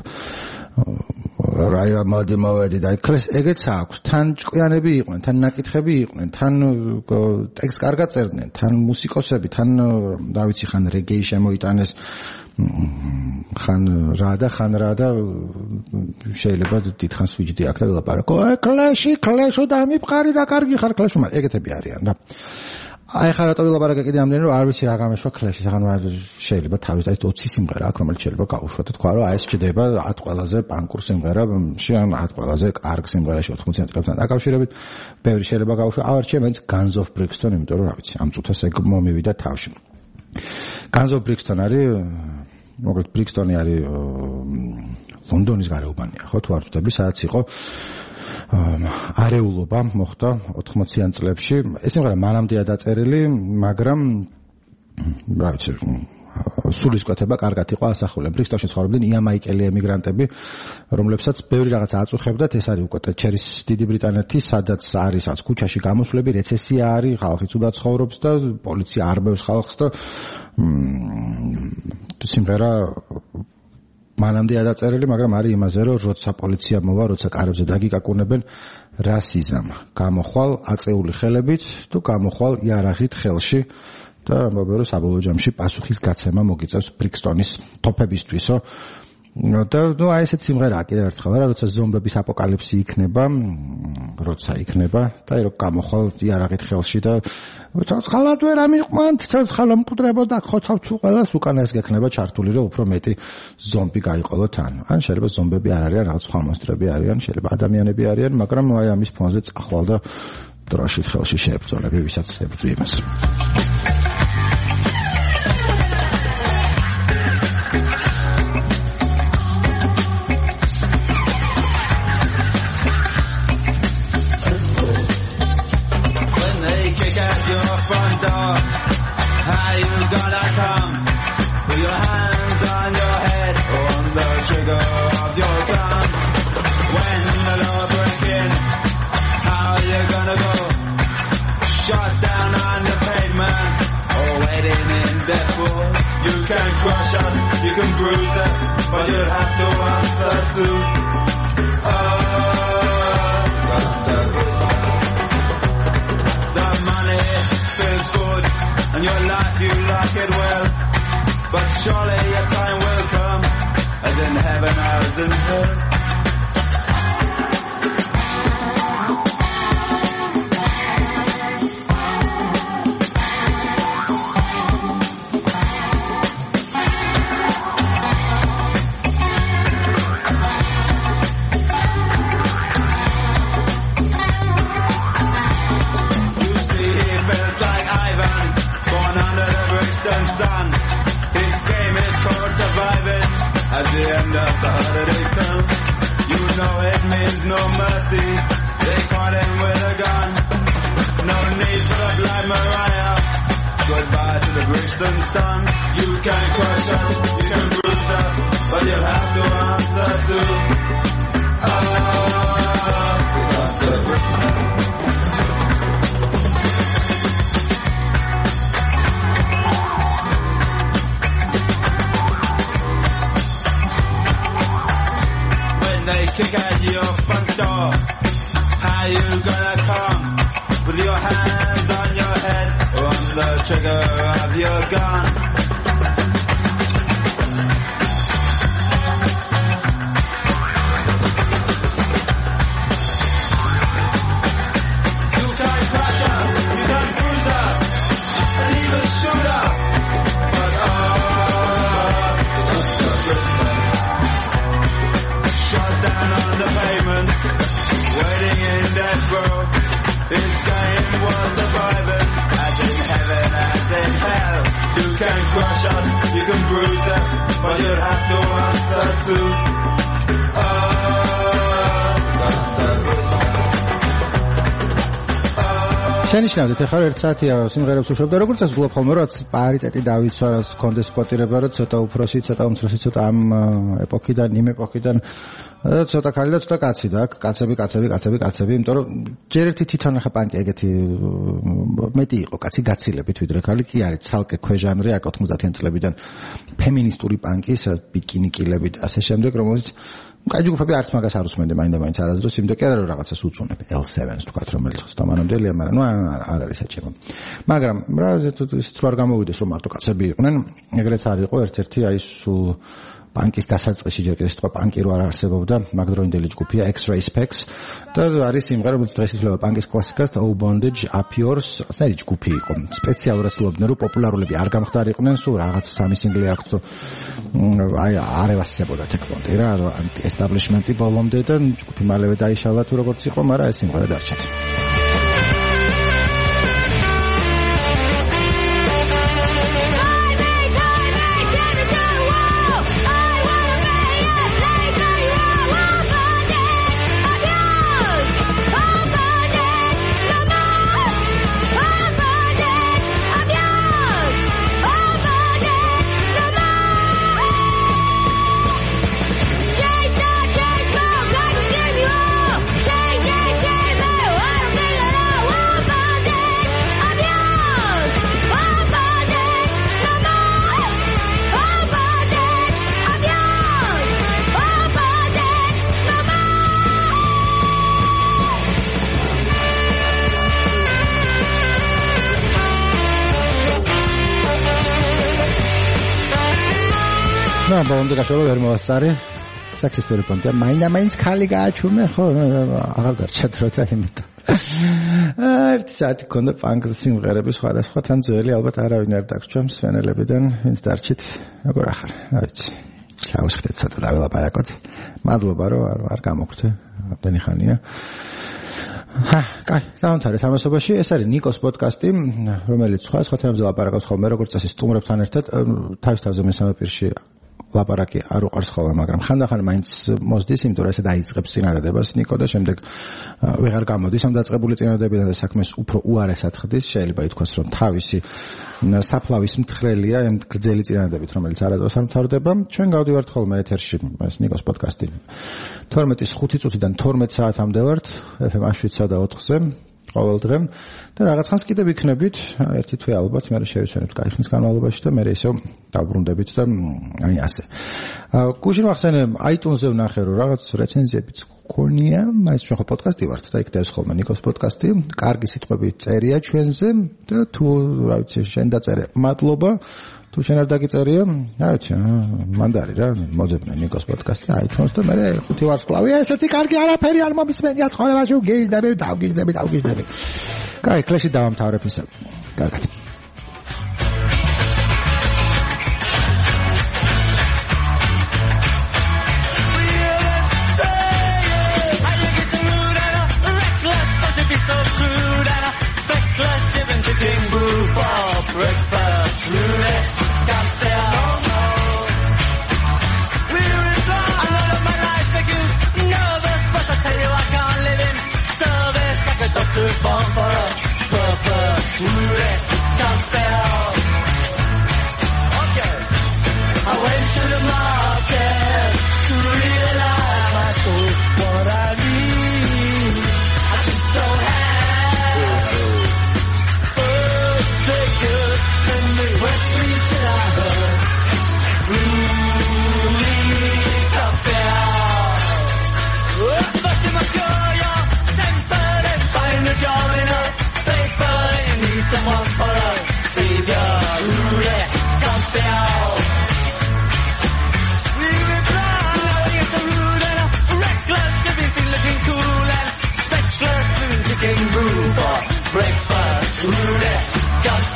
რაია მოდი მოვედი და კლეშ ეგეც აქვს, თან ჭკვიანები იყვნენ, თან ნაკითხები იყვნენ, თან ტექსტ კარგად წერდნენ, თან მუსიკოსები, თან რა ვიცი ხან რეგეი შემოიტანეს, ხან რა და შეიძლება დიდხანს ვიჯდი აქ და ვილაპარაკო. კლეშო დამიფყარი რა კარგი ხარ კლეშო, მაგრამ ეგეთები არიან რა. აი ხარ რატო ვილაპარაკე კიდე ამდენი რომ არ ვიცი რა გამეშვა კლეშის, ახლა შეიძლება თავის 20 სიმღერა აქვს, რომელიც შეიძლება გავუშვა და თქვა რომ აი ეს ჩდება 10 ყველაზე პანკურ სიმღერაში, ან 10 ყველაზე კარგ სიმღერაში 80 წლებთან დაკავშირებით, ბევრი შეიძლება გავუშვა. ავარჩიე მეც Guns of Brixton, იმიტომ რომ რა ვიცი, ამ წუთას ეგ მომივიდა თავში. Guns of Brixton არის მოკლედ ბრიქსტონი არის ლონდონის გარეუბანია, ხო თუ არ ვწდები, სადაც იყო არეულობა მოხდა 80-იან წლებში. ეს სიმღერა მანამდეა დაწერილი, მაგრამ რა ვიცი, სულისკვეთება კარგად იყო ასახული. ბრიქსტონში ცხოვრობდნენ იამაიკელი ემიგრანტები, რომლებსაც ბევრი რაღაცა აწუხებდათ. ეს არის უკვე ტეჩერის დიდი ბრიტანეთი, სადაც არის ქუჩაში გამოსვლები, რეცესია არის, ხალხი ცუდად ცხოვრობს და პოლიცია არბევს ხალხს და სიმღერა მანამდეა დაწერილი, მაგრამ არის იმაზე, რომ როცა პოლიცია მოვა, როცა კარებზე დაგიკაკუნებენ, რასიზმ გამოხვალ აწეული ხელებით თუ გამოხვალ იარაღით ხელში და ამბობენ, რომ საბოლოო ჯამში პასუხის გაცემა მოგიწევს ბრიქსტონის თოფებისთვისო. და ნუ აი ესეთ სიმღერაა კიდევ ერთხელ რა, როცა ზომბების აპოკალიფსი იქნება, როცა იქნება და აი რომ გამოხვალ იარაღით ხელში და ხალად ვერ ამიყვანთ, ხალ ამკვდრებო და ხოცავთ ყველას, უკანა ეს გექნება ჩართული, რომ უფრო მეტი ზომბი გაიყოლოთ ან შეიძლება ზომბები არ არიან, რაღაც სხვა მონსტრები არიან, შეიძლება ადამიანები არიან, მაგრამ აი ამის ფონზე წახვალ და დროშით ხელში შეებრძოლები, ვისაც ებრძვი იმას. Crush us, you can bruise us, but you'll have to answer to the money feels good, and your life you like it well, but surely your time will come, as in heaven as in hell. it means no mercy. They caught him with a gun. No need for the Black Mariah. Goodbye to the Brixton sun. You can crush us, you can bruise us, but you'll have to answer to when they kick at your front door. How you gonna come with your hands on your head or on the trigger of your gun? You can crush us, you can bruise us, and even shoot us, but shot down on the pavement, waiting in death row. His game was surviving, as in heaven, as in hell. You can crush us, you can bruise us, but you'll have to answer to შენიშნავდით, ახლა 1 საათია სიმღერებს უშვებ და როგორც ეს ვფლობ ხოლმე, რაც პარიტეტი დავიცვა, რაც კონდეს კოტირება, რომ ცოტა უფროსი, ცოტა უმცროსი, ცოტა ამ ეპოქიდან, იმ ეპოქიდან ცოტა ქალი და ცოტა კაცი და კაცები, იმიტომ რომ ჯერ ერთი თვითონ ახლა პანკი ეგეთი მეტი იყო კაცი გაცილებით ვიდრე ქალი, კი არის ცალკე ქვეჟანრი აქ 90-იან წლებიდან ფემინისტური პანკი, ბიკინიკილები და ასე შემდეგ, რომელიც კაი ჯგუფები არც მაგას არ უსმენდი მაინდა-მაინც არასდროს, იმიტომ კი არა რომ რაღაცას უწუნებ L7-ს თქვათ, რომელიც ხსტამანამდელია, მაგრამ ნუ არ არის საჭირო. მაგრამ რა ისიც რო არ გამოვიდეს რომ მარტო კაცები იყვნენ, ეგრეც არ იყო ერთ-ერთი აი სულ პანკის დასაწყისში ჯერ კიდევ სიტყვა პანკი რო არ არსებობდა, მაგდროინდელი ჯგუფია X-Ray Specs და არის სიმღერა, რომელიც დღეს ითვლება პანკის კლასიკას, Oh Bondage Up Yours, ასე ჯგუფი იყო. სპეციალურად ცდილობდნენ რომ პოპულარულები არ გამხდარიყვნენ, სულ რაღაც სამი სინგლი აქვს, აი არ ევასწრებოდა ტექნოლოგი რა, ანტი-ესტაბლიშმენტი ბოლომდე და ჯგუფი მალევე დაიშალა თუ როგორც იყო, მაგრამ ეს სიმღერა დარჩათ. და ბონდი გაშოლა ვერ მოასწარი საქსისტური პონტია მაინც ხალი გააჩუმე ხო აღარ დარჩათ როცა იმედა ერთ საათი კონდა პანკ სიმღერების სხვადასხვა თან ძველი ალბათ არავინ არ დაგჭამს სვენელებიდან ვინც დარჩით როგორ ახარ რა ვიცი ჩავსხდეთ ცოტა დაველაპარაკოთ მადლობა რომ არ გამოგხვდე ამდენი ხანია კაი, დავამთავრეთ ამასობაში. ეს არის ნიკოს პოდკასტი, რომელიც სხვა თემებზე ლაპარაკობს ხოლმე, როგორც წესი სტუმრებთან ერთად, თავისთავად მესამე პირში ლაპარაკი არ უყარს ხოლმე, მაგრამ ხანდახან მაინც მოსდის, იმიტომ რომ ესე დაიწყებს წინადადებას ნიკო და შემდეგ ვეღარ გამოდის ამ დაწყებული წინადადებიდან და საქმეს უფრო უარესად ხდის, შეიძლება ითქვას, რომ თავისი საფლავის მთხრელია ამ გრძელი წინადადებით, რომელიც არასდროს არ მთავრდება. ჩვენ გავდივართ ხოლმე ეთერში, ეს ნიკოს პოდკასტი 12-ის 5 წუთიდან 12 საათამდე ვართ FM 7-სა და 4-ზე ყოველ დღე და რაღაცას კიდევ იქნებით, ერთი თვე ალბათ, მე შევიცვენებთ კაი ხნის განმავლობაში და მე ისევ დავბრუნდებით და აი ასე. გუშინ ვახსენე iTunes-ზე ვნახე რომ რაღაც რეცენზიებიც გქონია, მაინც ჩვენ ხო პოდკასტი ვართ და იქ დაეს ხოლმე ნიკოს პოდკასტი, კარგი სიტყვები წერია ჩვენზე და თუ რა ვიცი შენ დაწერე, მადლობა. თუ შენ არ დაგიწერია, რა ვიცი, მანდარი რა, მოძებნე ნიკოს პოდკასტი, iTunes და მე 5 ვარსკვლავია, ესეთი კარგი არაფერი არ მომისმენია ცხოვრებაში, გავგიჟდები. კაი, კლასი დავამთავრებ ისე. კარგად. Breakfast, roulette, can't stay no more. We were in love, I love my life, make you nervous, but Chicken brew for breakfast. Roulette, got